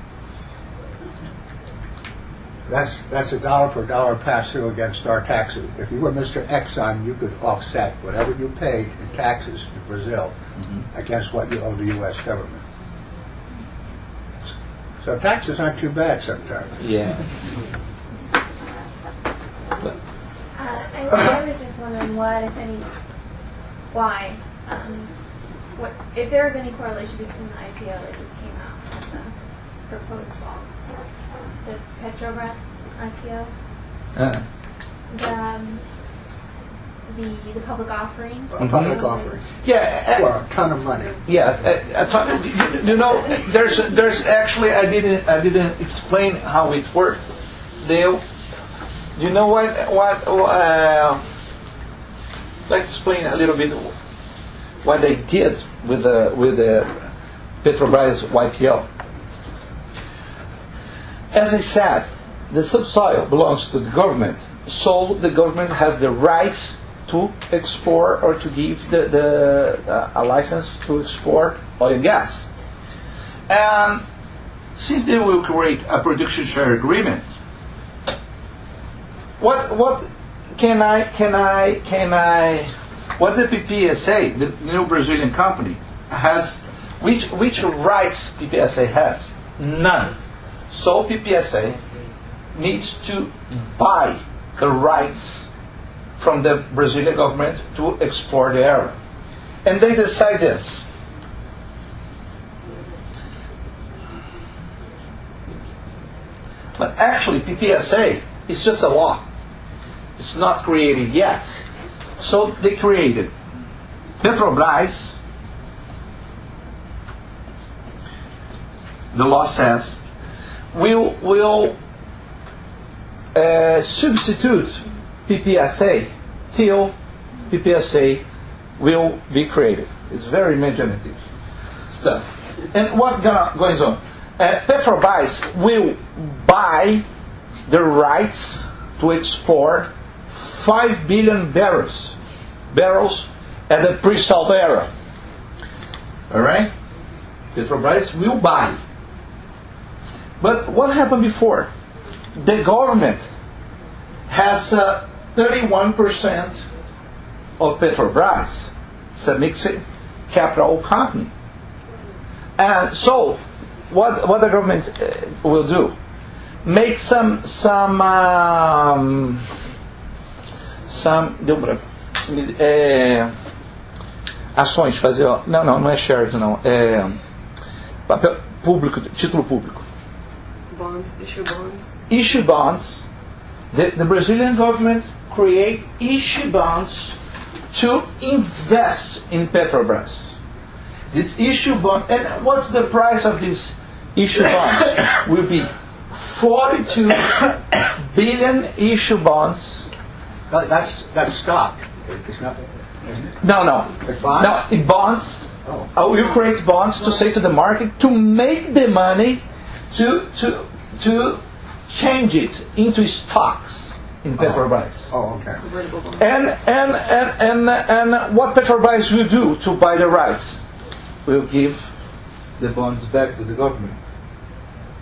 That's that's a dollar for dollar pass through against our taxes. If you were Mister Exxon, you could offset whatever you paid in taxes in Brazil Mm-hmm. against what you owe the U S government. So taxes aren't too bad sometimes. Yeah. But, Uh, I, I was just wondering what, if any, why, um, what, if there was any correlation between the I P O that just came out and the proposed law, the Petrobras I P O, uh, the um, the the public offering. A public Mhm. offering yeah. for Uh, a ton of money. yeah. Uh, uh, talk- you, you know, there's there's actually I didn't I didn't explain how it worked. They, you know what what uh, let's explain a little bit what they did with the with the Petrobras Y P O. As I said, the subsoil belongs to the government, so the government has the rights to export or to give the, the uh, a license to export oil and gas. And since they will create a production share agreement, what what can I can I can I what the P P S A, the new Brazilian company, has, which which rights P P S A has? None. So P P S A needs to buy the rights from the Brazilian government to export the area. And they decide this. But actually P P S A is just a law. It's not created yet. So they created Petrobras. The law says will will uh, substitute P P S A till P P S A will be created. It's very imaginative stuff. And what's gonna, going on? Uh, Petrobras will buy the rights to export five billion barrels barrels at the pre-salt era. All right? Petrobras will buy. But what happened before? The government has uh, thirty-one percent of Petrobras. It's a mixed capital company. And so, what what the government uh, will do? Make some some um, some deu branco. É, ações, fazer. Não, não, não é shares, não. É papel público, título público. Bonds, issue bonds. Issue bonds. The, the Brazilian government create issue bonds to invest in Petrobras. This issue bond, and what's the price of this issue bonds? Will be forty-two billion issue bonds. That, that's that's stock. It's not. Isn't it? No, no, It's bonds? no. It bonds. Oh. Uh, we create bonds to say to the market to make the money to to to change it into stocks in Petrobras. Oh, okay. Convertible bonds. And and and and and what Petrobras will do to buy the rights? Will give the bonds back to the government.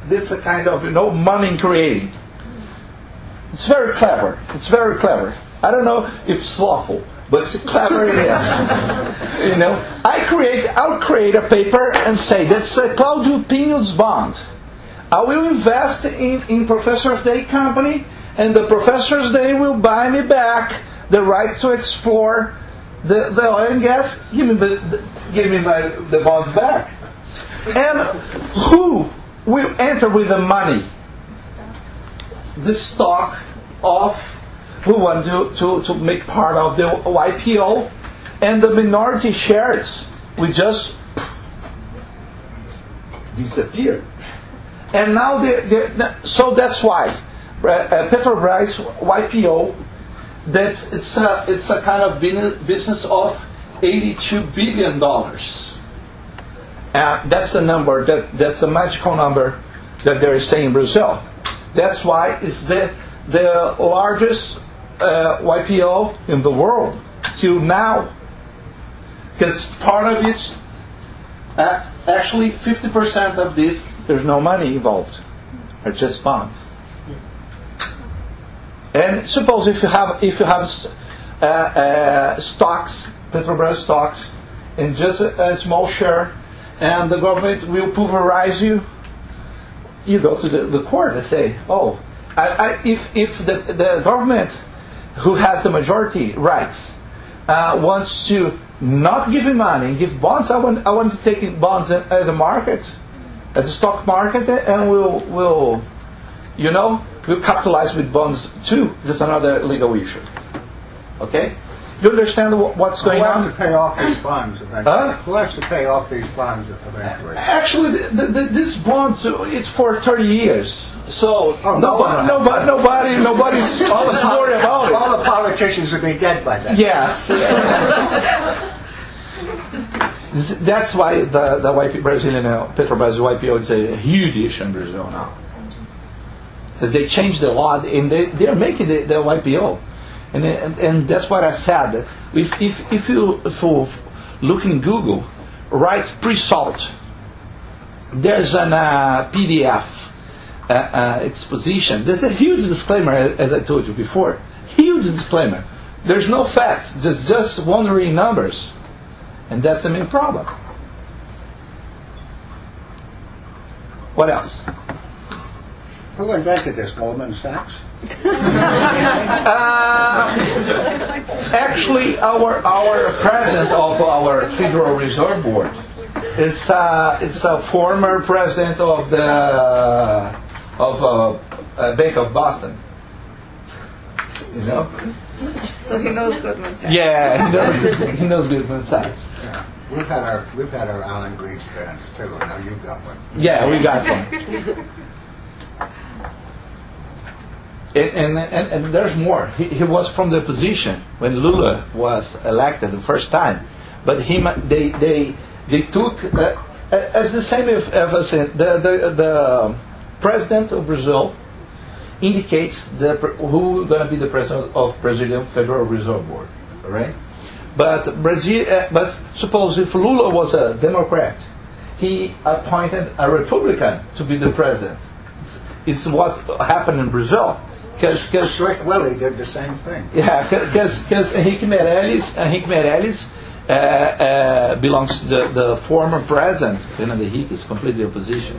that's a kind of, you know, money creating. It's very clever. It's very clever. I don't know if it's lawful, but it's clever it is. You know, I create, I'll create a paper and say that's a Claudio Pinho's bond. I will invest in, in Professor Day company, and the Professors Day will buy me back the right to explore the, the oil and gas. Give me the, the give me my, the bonds back. And who will enter with the money? The stock of who want to, to, to make part of the I P O, and the minority shares will just disappear. And now they're, they're, so that's why uh, Petrobras Y P O, that's it's a it's a kind of business of eighty-two billion dollars. Uh, that's the number that that's the magical number that they're saying in Brazil. That's why it's the the largest uh, Y P O in the world till now, because part of it, uh, actually fifty percent of this, there's no money involved, are just bonds. And suppose if you have if you have uh, uh, stocks, Petrobras stocks, in just a, a small share, and the government will pulverize you, you go to the, the court and say, oh, I, I, if if the, the government who has the majority rights uh, wants to not give you money and give bonds, I want I want to take bonds at, at the market, at the stock market, and we'll we'll you know we'll capitalize with bonds too. Just another legal issue. Okay, you understand what, what's going Who on? has to pay off these bonds eventually? Huh? Who has to pay off these bonds eventually? Actually, the, the, this bond it's for thirty years. So Oh, nobody, no. nobody, nobody, nobody's All the, poli- worried about it. all the politicians will be dead by then. Yes. This- That's why the, the Y P, Brazilian uh, Petrobras Y P O is a huge issue in Brazil now. Because they changed the law and they, they're making the, the Y P O. And, and and that's what I said. If, if, if you if you look in Google, write pre-salt, there's an uh, P D F uh, uh, exposition. There's a huge disclaimer, as I told you before. Huge disclaimer. There's no facts, just just wandering numbers. And that's the main problem. What else? Who invented this, Goldman Sachs? Uh, actually, our our president of our Federal Reserve Board is uh, it's a former president of the of uh, uh, Bank of Boston. You know? So he knows Goldman Sachs. Yeah, he knows, he knows Goldman Sachs. Yeah. We've had our we've had our Alan Greenspan too. Now you've got one. Yeah, we got one. And, and, and, and there's more. He, he was from the opposition when Lula was elected the first time, but he they they they took uh, as the same as ever said. The, the the president of Brazil indicates the who going to be the president of Brazilian Federal Reserve Board, all right? But Brazil, uh, but suppose if Lula was a Democrat, he appointed a Republican to be the president. It's, it's what happened in Brazil. Because Slick Willie did the same thing. Yeah, because Henrique Meirelles, Henrique Meirelles uh, uh, belongs to the, the former president. Fernando Henrique is completely opposition.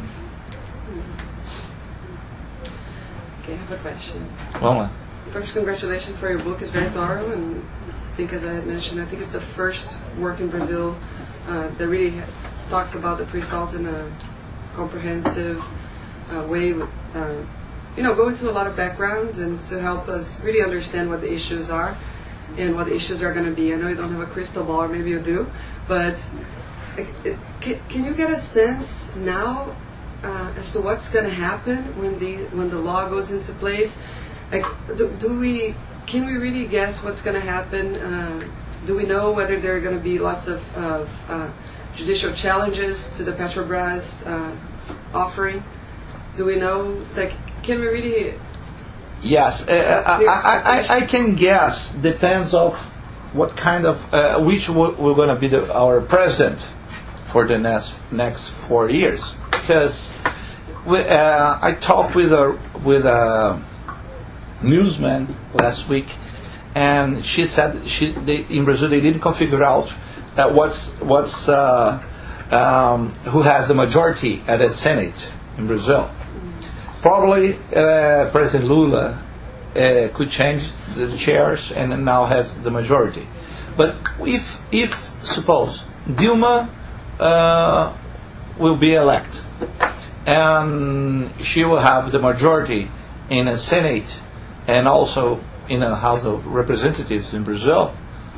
Okay, I have a question. Vamos lá. First, congratulations for your book. It's very thorough, and I think, as I had mentioned, I think it's the first work in Brazil uh, that really ha- talks about the pre-salt in a comprehensive uh, way. With, uh, you know, go into a lot of background and to help us really understand what the issues are and what the issues are going to be. I know you don't have a crystal ball, or maybe you do, but it, it, can, can you get a sense now uh, as to what's going to happen when the when the law goes into place? Like, do, do we can we really guess what's going to happen? Uh, do we know whether there are going to be lots of, of uh, judicial challenges to the Petrobras uh, offering? Do we know, like, can we really? Yes, uh, I, I, I, I can guess. Depends of what kind of uh, which w- we're going to be the, our president for the next next four years. Because we, uh, I talked with a with a newsman last week, and she said she they, in Brazil they didn't figure out uh, what's what's uh, um, who has the majority at the Senate in Brazil. Probably uh, President Lula uh, could change the chairs and now has the majority. But if if suppose Dilma uh, will be elected and she will have the majority in the Senate and also in the House of Representatives in Brazil,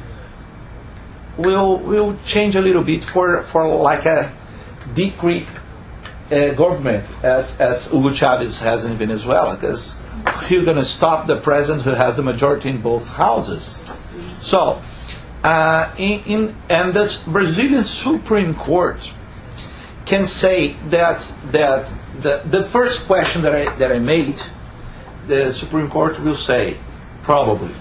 will will change a little bit for for like a decree uh, government as as Hugo Chavez has in Venezuela, because you're going to stop the president who has the majority in both houses. So uh, in, in and this Brazilian Supreme Court can say that that the the first question that I that I made, the Supreme Court will say probably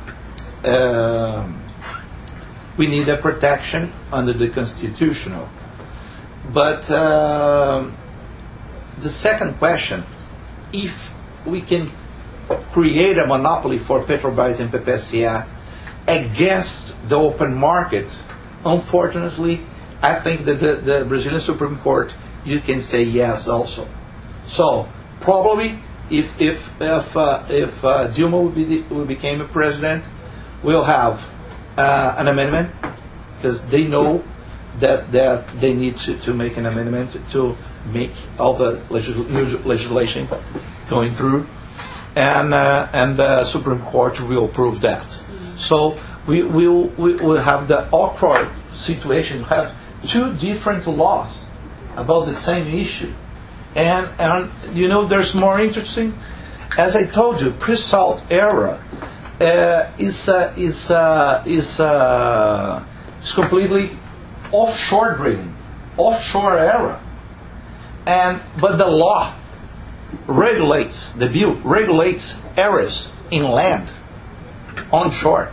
um, we need a protection under the constitutional. But uh, the second question, if we can create a monopoly for Petrobras and P P S A against the open market, unfortunately, I think that the, the Brazilian Supreme Court, you can say yes also. So probably if if if uh, if uh, Dilma will, be the, will become a president, we'll have uh, an amendment, because they know that that they need to, to make an amendment to make all the legis- new legislation going through, and uh, and the Supreme Court will approve that. Mm-hmm. So we will we will have the awkward situation, have two different laws about the same issue, and and you know there's more interesting. As I told you, pre-salt era uh, is uh, is uh, is uh, is completely offshore drilling, offshore era, and but the law regulates the bill regulates areas inland, onshore.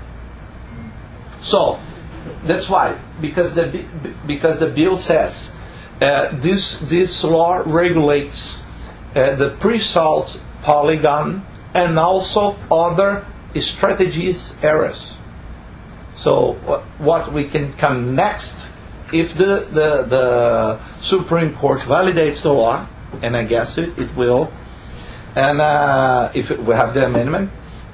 So that's why, because the because the bill says uh, this this law regulates uh, the pre-salt polygon and also other strategies areas. So what we can come next, if the, the, the Supreme Court validates the law, and I guess it, it will, and uh, if it, we have the amendment,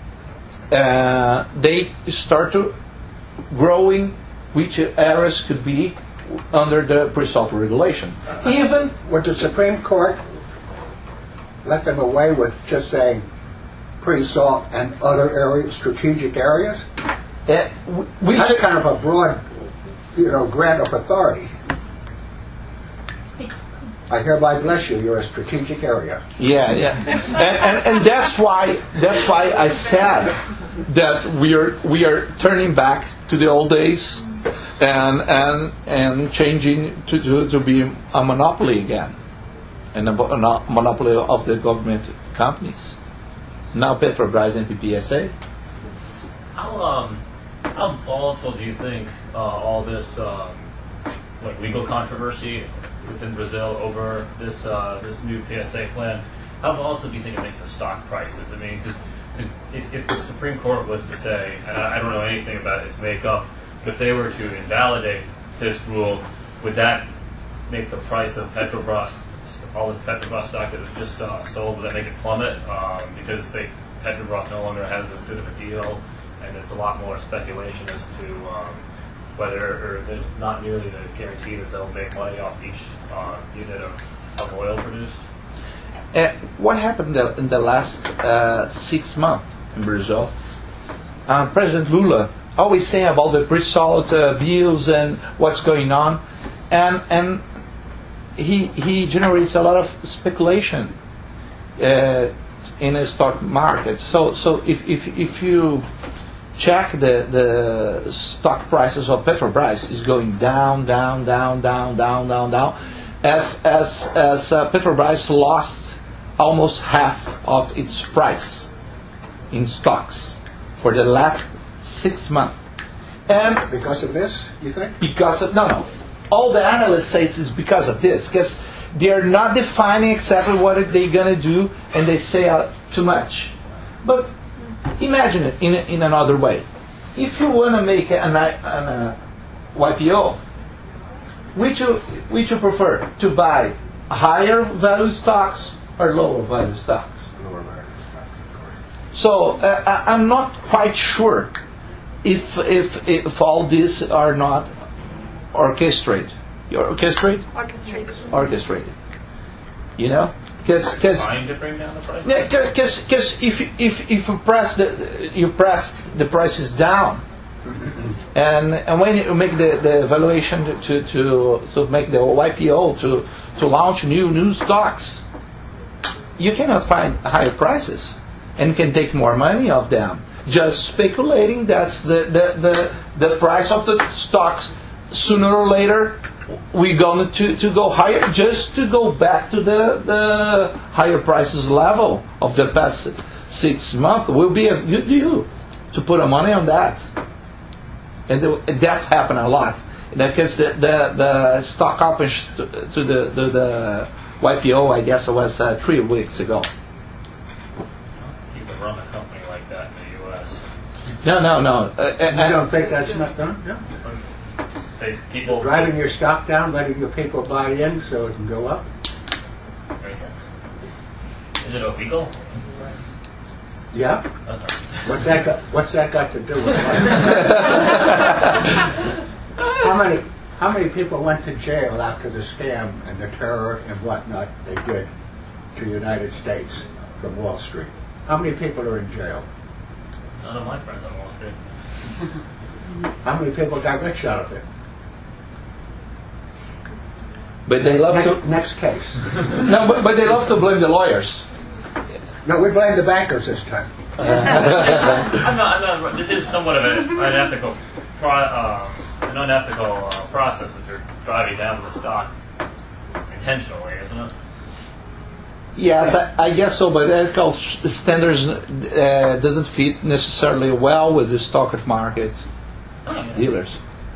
uh, they start to growing which areas could be under the pre-salt regulation. Even would the Supreme Court let them away with just saying pre-salt and other areas, strategic areas? Uh, we That's should, kind of a broad, you know, grant of authority. I hereby bless you. You're a strategic area. Yeah, yeah, and, and and that's why that's why I said that we are we are turning back to the old days, and and and changing to to, to be a monopoly again, and a, a monopoly of the government companies. Now Petrobras and P P S A. How um how volatile do you think uh, all this um, like legal controversy within Brazil over this uh, this new P S A plan, how volatile do you think it makes the stock prices? I mean, because if, if the Supreme Court was to say, and I, I don't know anything about its makeup, but if they were to invalidate this rule, would that make the price of Petrobras, all this Petrobras stock that was just uh, sold, would that make it plummet? Um, because they, Petrobras no longer has as good of a deal, and it's a lot more speculation as to um, whether, or there's not nearly the guarantee that they'll make money off each uh, unit of, of oil produced. Uh, what happened in the last uh, six months in Brazil? Uh, President Lula always saying about the pre-salt uh, bills and what's going on, and and he he generates a lot of speculation uh, in the stock market. So so if if if you check the the stock prices of Petrobras is going down, down, down, down, down, down, down, as as as uh, Petrobras lost almost half of its price in stocks for the last six months. And because of this, you think? Because of no, no. All the analysts say it's because of this. Because they're not defining exactly what they're going to do, and they say uh, too much. But imagine it in, in another way. If you want to make an, an uh, Y P O, which you, which you prefer? To buy higher value stocks or lower value stocks? Lower value. So uh, I- I'm not quite sure if if if all these are not orchestrated. You orchestrate? Orchestrated. Orchestrated. You know? Because Trying to bring down the price. because because if you- if if you press the you press the prices down, and and when you make the, the evaluation to to to make the Y P O to to launch new new stocks, you cannot find higher prices and can take more money off them. Just speculating that's the the the, the price of the stocks sooner or later we're going to, to go higher, just to go back to the, the higher prices level of the past six months will be a good deal to put money on that. And the, that happened a lot. Because the, the, the stock options to, to the, the, the Y P O, I guess it was uh, three weeks ago. You could run a company like that in the U S. No, no, no. Uh, You and, don't think that's not done? Yeah. They, people Driving your stock down, letting your people buy in so it can go up? Is it illegal? Yeah. Okay. What's that got, what's that got to do with it? How many how many people went to jail after the scam and the terror and whatnot they did to the United States from Wall Street? How many people are in jail? None of my friends on Wall Street. How many people got rich out of it? but they love Next, to next case. no, but, but they love to blame the lawyers. No, we blame the bankers this time. I'm not. I'm not. This is somewhat of an unethical, pro, uh, an unethical uh, process if you're driving down the stock intentionally, isn't it? Yes, I, I guess so, but ethical standards uh, doesn't fit necessarily well with the stock market Oh, yeah. dealers.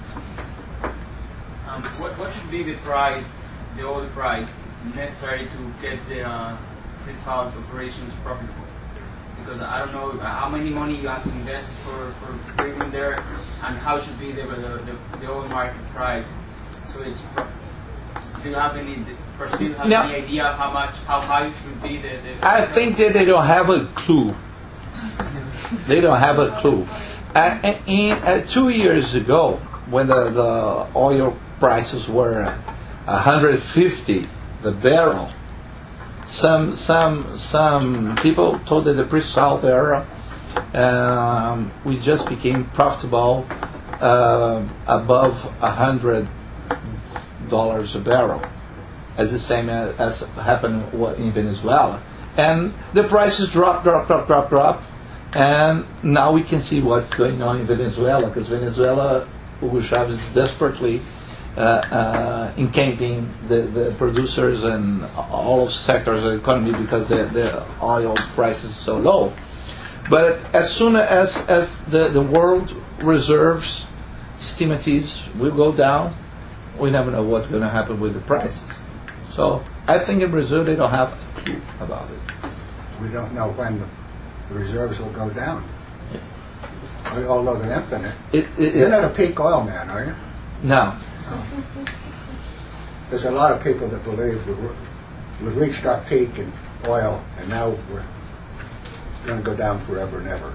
Um, what, what should be the price, the oil price, necessary to get the uh, pre-salt operations profitable? Because I don't know how many money you have to invest for, for bringing there, and how should be the, the, the, the oil market price. So it's. Pro- do you have any? Brazil have No. any idea of how much, how high should be the? the I think that they don't have a clue. They don't have a clue. Uh, in, uh, two years ago, when the, the oil prices were one hundred fifty the barrel, some some some people told that the pre-salt barrel um, we just became profitable uh, above one hundred dollars a barrel, as the same as, as happened in Venezuela. And the prices drop, drop, drop, drop, drop. And now we can see what's going on in Venezuela, because Venezuela, Hugo Chavez is desperately uh, uh, encamping the, the producers and all of sectors of the economy because the, the oil price is so low. But as soon as, as the, the world reserves estimatives will go down, we never know what's going to happen with the prices. So I think in Brazil they don't have a clue about it. We don't know when the reserves will go down. Although they're infinite. It, it, You're it, not a peak oil man, are you? no. There's a lot of people that believe that we're, we've reached our peak in oil and now we're going to go down forever and ever.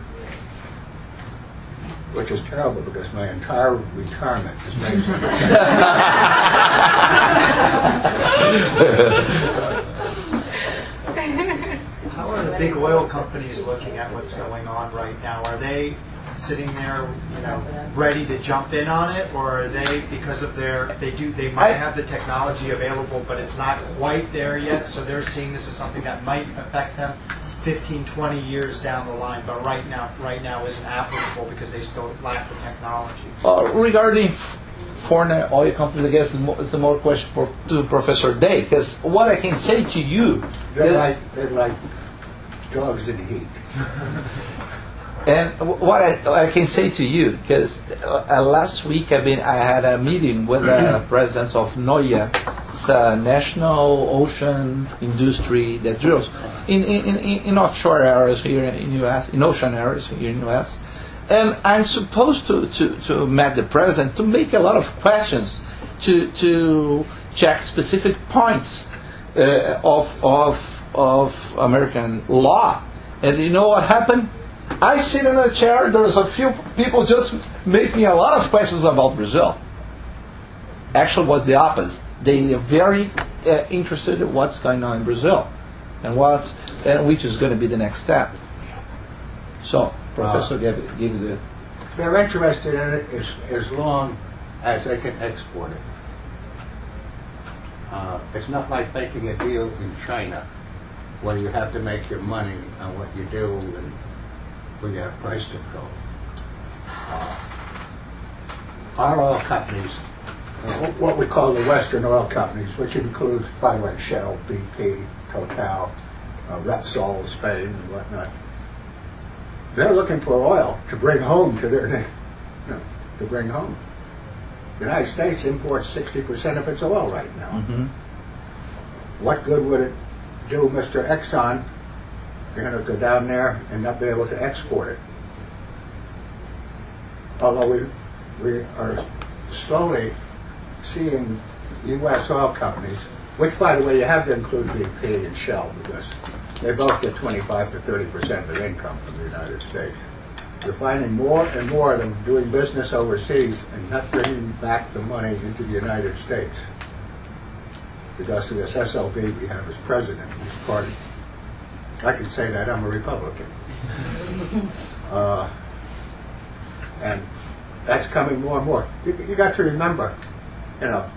Which is terrible because my entire retirement is based on How are the big oil companies looking at what's going on right now? Are they sitting there, you know, ready to jump in on it, or are they, because of their, they do, they might have the technology available, but it's not quite there yet, so they're seeing this as something that might affect them fifteen, twenty years down the line, but right now, right now isn't applicable because they still lack the technology. Uh, regarding f- foreign oil companies, I guess it's, mo- it's a more question for to Professor Day, because what I can say to you they're is, like, they're like dogs in heat. and w- what I, I can say to you, because uh, last week I've been, I had a meeting with the presidents of N O I A, it's a national ocean industry that drills in, in, in, in offshore areas here in U S, in ocean areas here in U S. And I'm supposed to, to, to meet the president to make a lot of questions to to check specific points uh, of of of American law. And you know what happened? I sit in a chair. There's a few people just make me a lot of questions about Brazil. Actually, it was the opposite. They are very uh, interested in what's going on in Brazil and what and which is going to be the next step. So, Professor, uh, give, give the. They're interested in it as, as long as they can export it. Uh, it's not like making a deal in China, where you have to make your money on what you do and where you have price control. Uh, our oil companies, uh, what we call the Western oil companies, which includes, by the way, Shell, B P, Total, uh, Repsol, Spain, and whatnot, they're looking for oil to bring home to their, you know, to bring home. The United States imports sixty percent of its oil right now. Mm-hmm. What good would it do Mister Exxon? You're going to go down there and not be able to export it. Although we we are slowly seeing U S oil companies, which, by the way, you have to include B P and Shell because they both get twenty-five to thirty percent of their income from the United States. You're finding more and more of them doing business overseas and not bringing back the money into the United States because of this S L B we have as president of this party. I can say that I'm a Republican. uh, and that's coming more and more. You, you got to remember, you know,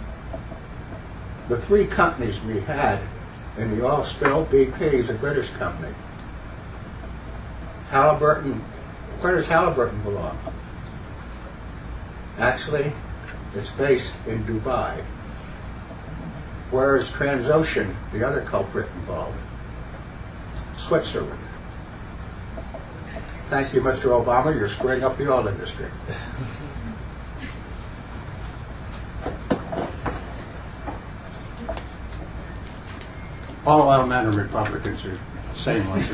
the three companies we had in the oil spill, B P is a British company. Halliburton, where does Halliburton belong? Actually, it's based in Dubai. Where is Transocean, the other culprit involved? Switzerland. Thank you, Mister Obama. You're screwing up the oil industry. All oil men are Republicans are the same ones.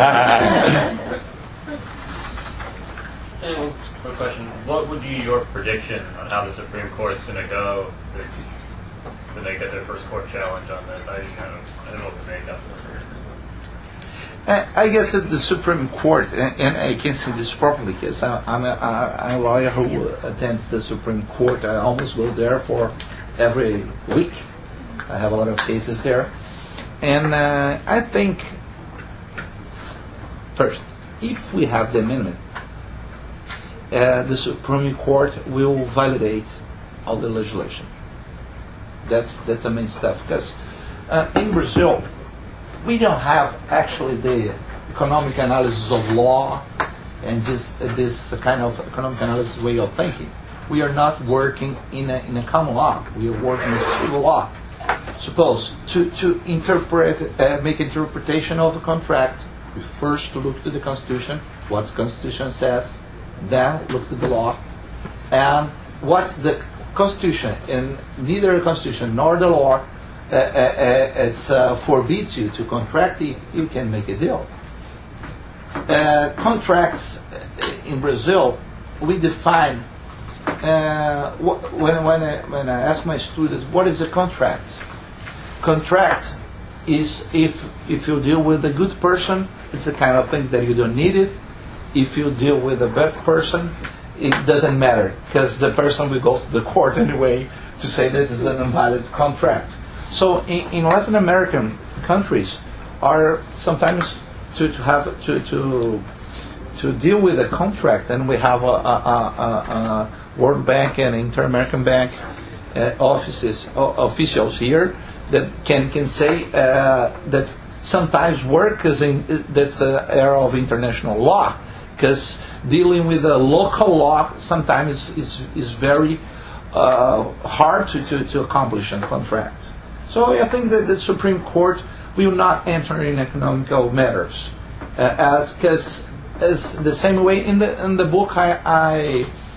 And one question: what would be your prediction on how the Supreme Court is going to go when they get their first court challenge on this? I, I, don't, I don't know what to make of it. I guess that the Supreme Court, and, and I can say this properly because I'm a, I'm a lawyer who attends the Supreme Court. I almost go there for every week. I have a lot of cases there. And uh, I think, first, if we have the amendment, uh, the Supreme Court will validate all the legislation. That's that's the main stuff. Because uh, in Brazil, we don't have actually the economic analysis of law and this this kind of economic analysis way of thinking. We are not working in a in a common law. We are working in civil law. Suppose to to interpret, uh, make interpretation of a contract, we first look to the Constitution, what the Constitution says, then look to the law, and what's the Constitution. And neither the Constitution nor the law uh, uh, uh, it's uh, forbids you to contract. You, you can make a deal. Uh, contracts in Brazil, we define. Uh, wh- when when I, when I ask my students, what is a contract? Contract is if if you deal with a good person, it's the kind of thing that you don't need it. If you deal with a bad person, it doesn't matter because the person will go to the court anyway to say that it's an invalid contract. So in, in Latin American countries, are sometimes to, to have to to to deal with a contract, and we have a, a, a, a World Bank and Inter-American Bank uh, offices uh, officials here that can can say uh, that sometimes work is in that's an area of international law, because dealing with a local law sometimes is is very uh, hard to, to, to accomplish in contract. So I think that the Supreme Court will not enter in economical matters, uh, as because as the same way in the in the book I I,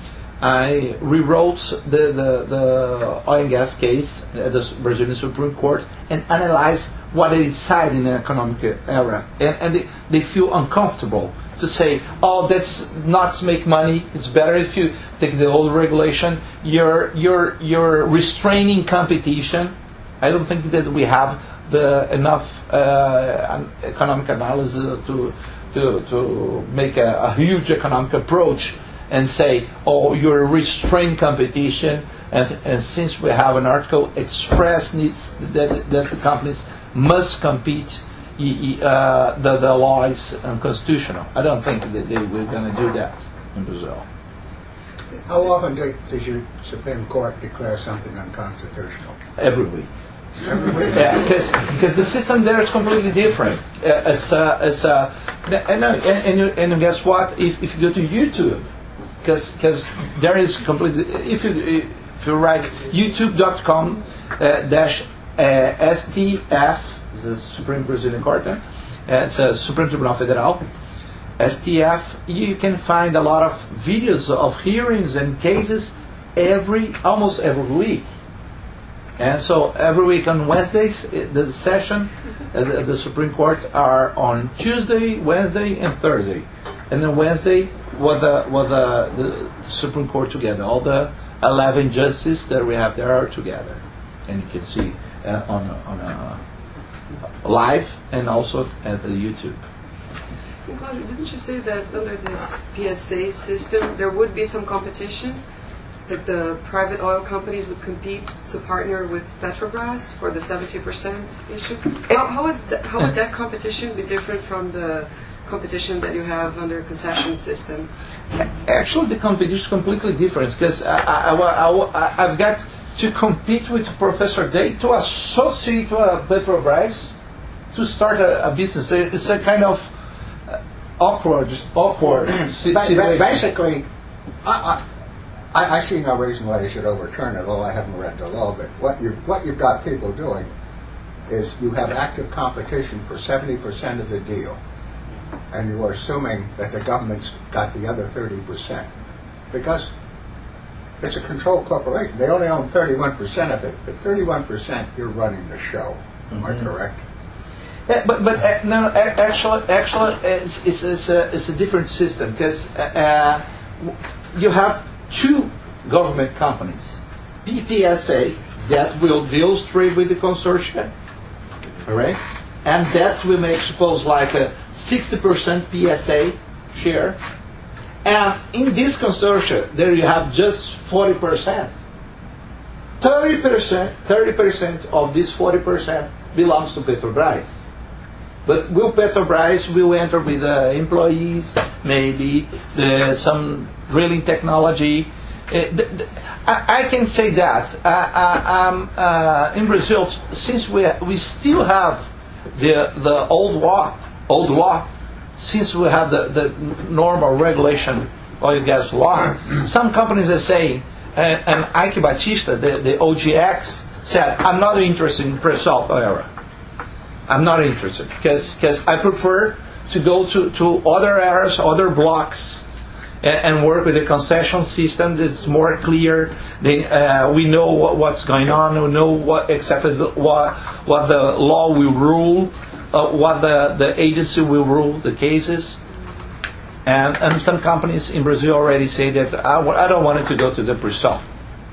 I rewrote the, the, the oil and gas case at the Brazilian Supreme Court and analyzed what they decide in the economic era. And, and they, they feel uncomfortable to say, oh, that's not to make money. It's better if you take the old regulation. You're, you're, you're restraining competition. I don't think that we have the enough uh, economic analysis to, to, to make a, a huge economic approach and say, oh, you're restraining competition, and, and since we have an article, express needs that, that the companies must compete, uh, the, the law is unconstitutional. I don't think that they, we're going to do that in Brazil. How often do, does your Supreme Court declare something unconstitutional? Every week. Every week? Yeah, because the system there is completely different. Uh, it's uh, it's uh, and, and, and, you, and guess what? If, if you go to YouTube, because because there is completely, if you if you write youtube dot com uh, dash uh, S T F, the Supreme Brazilian Court, uh, it's a Supreme Tribunal Federal, S T F, you can find a lot of videos of hearings and cases every almost every week. And so every week on Wednesdays, the session at the, the Supreme Court are on Tuesday, Wednesday, and Thursday. And then Wednesday was the, was the, the Supreme Court together. All the eleven justices that we have there are together. And you can see uh, on, a, on a live and also at the YouTube. Claudio, didn't you say that under this P S A system there would be some competition? That the private oil companies would compete to partner with Petrobras for the seventy percent issue? How, how, is that, how would that competition be different from the competition that you have under a concession system? Actually, the competition is completely different because I, I, I, I, I've got to compete with Professor Day to associate to a Petrobras to start a, a business. It's a kind of uh, awkward, awkward situation. Basically, I, I, I see no reason why they should overturn it, although I haven't read the law. But what you what you've got people doing is you have active competition for seventy percent of the deal, and you are assuming that the government's got the other thirty percent because it's a controlled corporation. They only own thirty-one percent of it, but thirty-one percent you're running the show. Am mm-hmm. I correct? Yeah, but but uh, no, actually, actually, it's it's, it's, a, it's a different system because uh, you have two government companies, P P S A, that will deal straight with the consortium, all right, and that will make suppose like a sixty percent P S A share, and in this consortium there you have just forty percent. thirty percent, thirty percent of this forty percent belongs to Petrobras. But will Petrobras will enter with the employees, maybe the, some drilling technology. Uh, the, the, I, I can say that uh, uh, um, uh, in Brazil, since we we still have the the old law, old law, since we have the, the normal regulation oil and gas law, some companies are saying, uh, and Ike Batista, the, the O G X, said, I'm not interested in pre-salt era. I'm not interested because because I prefer to go to, to other areas, other blocks, and, and work with a concession system that's more clear. They, uh, we know what, what's going on. We know what exactly the, what what the law will rule, uh, what the, the agency will rule the cases. And and some companies in Brazil already say that I, I don't want it to go to the pre-salt.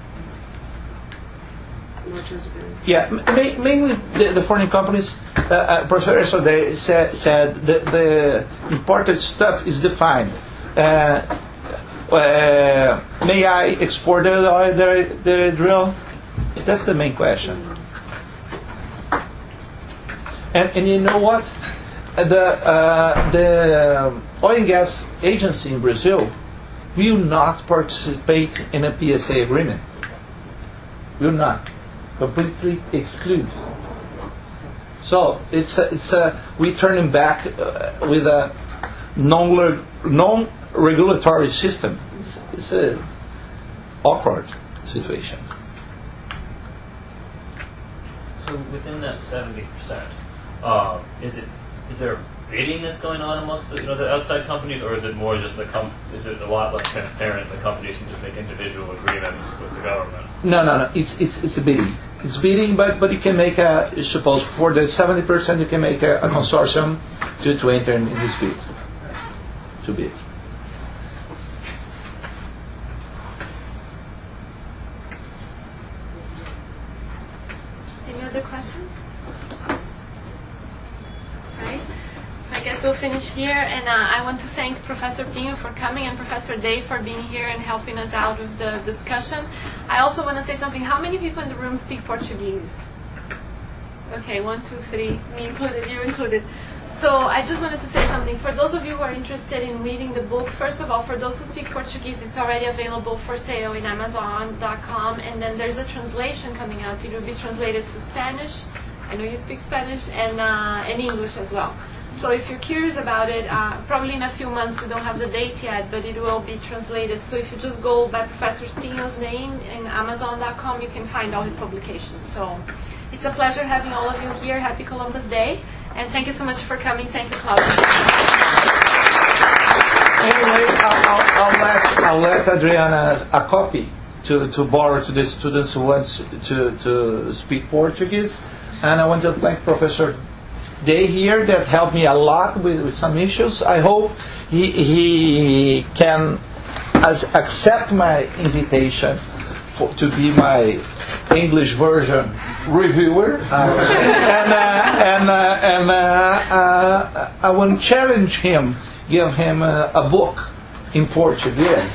Yeah, ma- mainly the, the foreign companies. Uh, uh, Professor they said, said the, the imported stuff is defined. Uh, uh, may I export the, the, the drill? That's the main question. And and you know what? The uh, the oil and gas agency in Brazil will not participate in a P S A agreement. Will not. Completely exclude. So it's a, it's a, we turning back uh, with a non non regulatory system. It's, it's a awkward situation. So within that seventy percent, uh, is it is there bidding that's going on amongst the, you know, the outside companies, or is it more just the com- is it a lot less transparent? The companies can just make individual agreements with the government. No, no, no. It's it's it's a bidding. It's bidding, but but you can make a suppose for the seventy percent you can make a, a consortium to, to enter in, in this bid. To bid. Any other questions? Right. I guess we'll finish here, and uh, I want to thank Professor Pinho for coming and Professor Day for being here and helping us out with the discussion. I also want to say something. How many people in the room speak Portuguese? Okay, one, two, three, me included, you included. So I just wanted to say something. For those of you who are interested in reading the book, first of all, for those who speak Portuguese, it's already available for sale in Amazon dot com, and then there's a translation coming out. It will be translated to Spanish. I know you speak Spanish, and uh, and English as well. So if you're curious about it, uh, probably in a few months, we don't have the date yet, but it will be translated. So if you just go by Professor Pinho's name in Amazon dot com, you can find all his publications. So it's a pleasure having all of you here. Happy Columbus Day. And thank you so much for coming. Thank you, Claudia. Anyway, I'll, I'll, I'll, let, I'll let Adriana a copy to, to borrow to the students who want to, to speak Portuguese. And I want to thank Professor Day here that helped me a lot with, with some issues. I hope he, he can as accept my invitation for, to be my English version reviewer, uh, and uh, and uh, and uh, uh, I want to challenge him, give him a, a book in Portuguese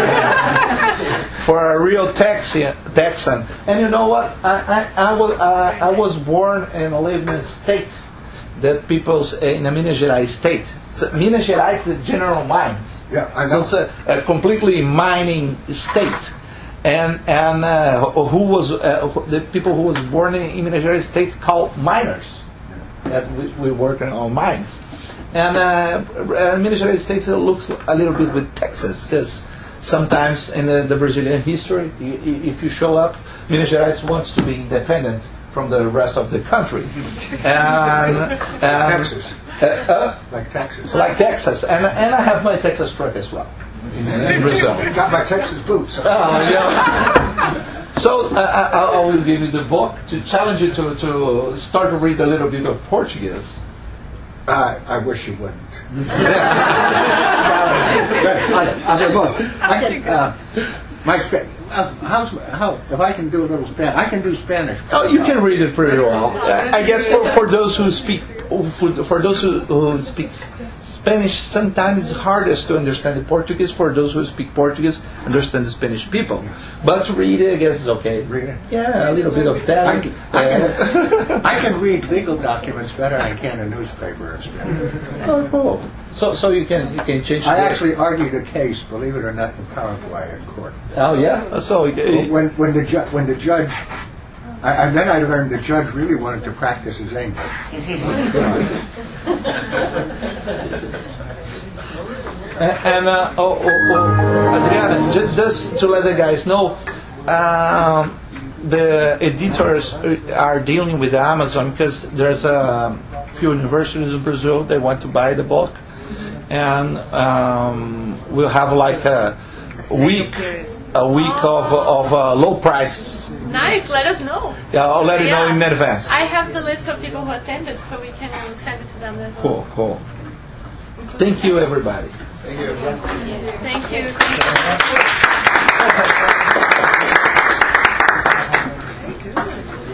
for a real Texan. Texan. And you know what? I I, I was uh, I was born and lived in a state that people's in a Minas Gerais state. So Minas Gerais is General Mines. Yeah, I know. So it's a, a completely mining state. And and uh, who was uh, the people who was born in Minas Gerais state called miners? That we, we work on mines. And uh, Minas Gerais state looks a little bit with Texas, because sometimes in the, the Brazilian history, if you show up, Minas Gerais wants to be independent from the rest of the country. And, and Texas. Uh, uh, like Texas. Like Texas. And and I have my Texas truck as well. In, in Brazil. Got my Texas boots. Oh, yeah. So uh, I, I will give you the book to challenge you to, to start to read a little bit of Portuguese. Uh, I wish you wouldn't. Other book. I can. Uh, my Spa- uh, how's how if I can do a little Spanish? I can do Spanish. Oh, you can read it pretty well. I guess for, for those who speak for, for those who, who speak Spanish, sometimes it's hardest to understand the Portuguese. For those who speak Portuguese, understand the Spanish people. But to read it, I guess, is okay. Read it? Yeah, a little bit of that. I can, I, can, I can read legal documents better than I can a newspaper in Spanish. Oh, cool. So, so you can you can change. I the, actually argued a case, believe it or not, in Paraguay in court. Oh yeah. So uh, when when the ju- when the judge. I, and then I learned the judge really wanted to practice his English. and uh, oh, oh, oh, Adriana, j- just to let the guys know, um, the editors are dealing with Amazon because there's a few universities in Brazil they want to buy the book, and um, we'll have like a week. A week oh. of of uh, low price. Nice. Let us know. Yeah, I'll let you yeah. know in advance. I have the list of people who attended, so we can send it to them as well. Cool, cool. Thank you, everybody. Thank you. Thank you. Thank you.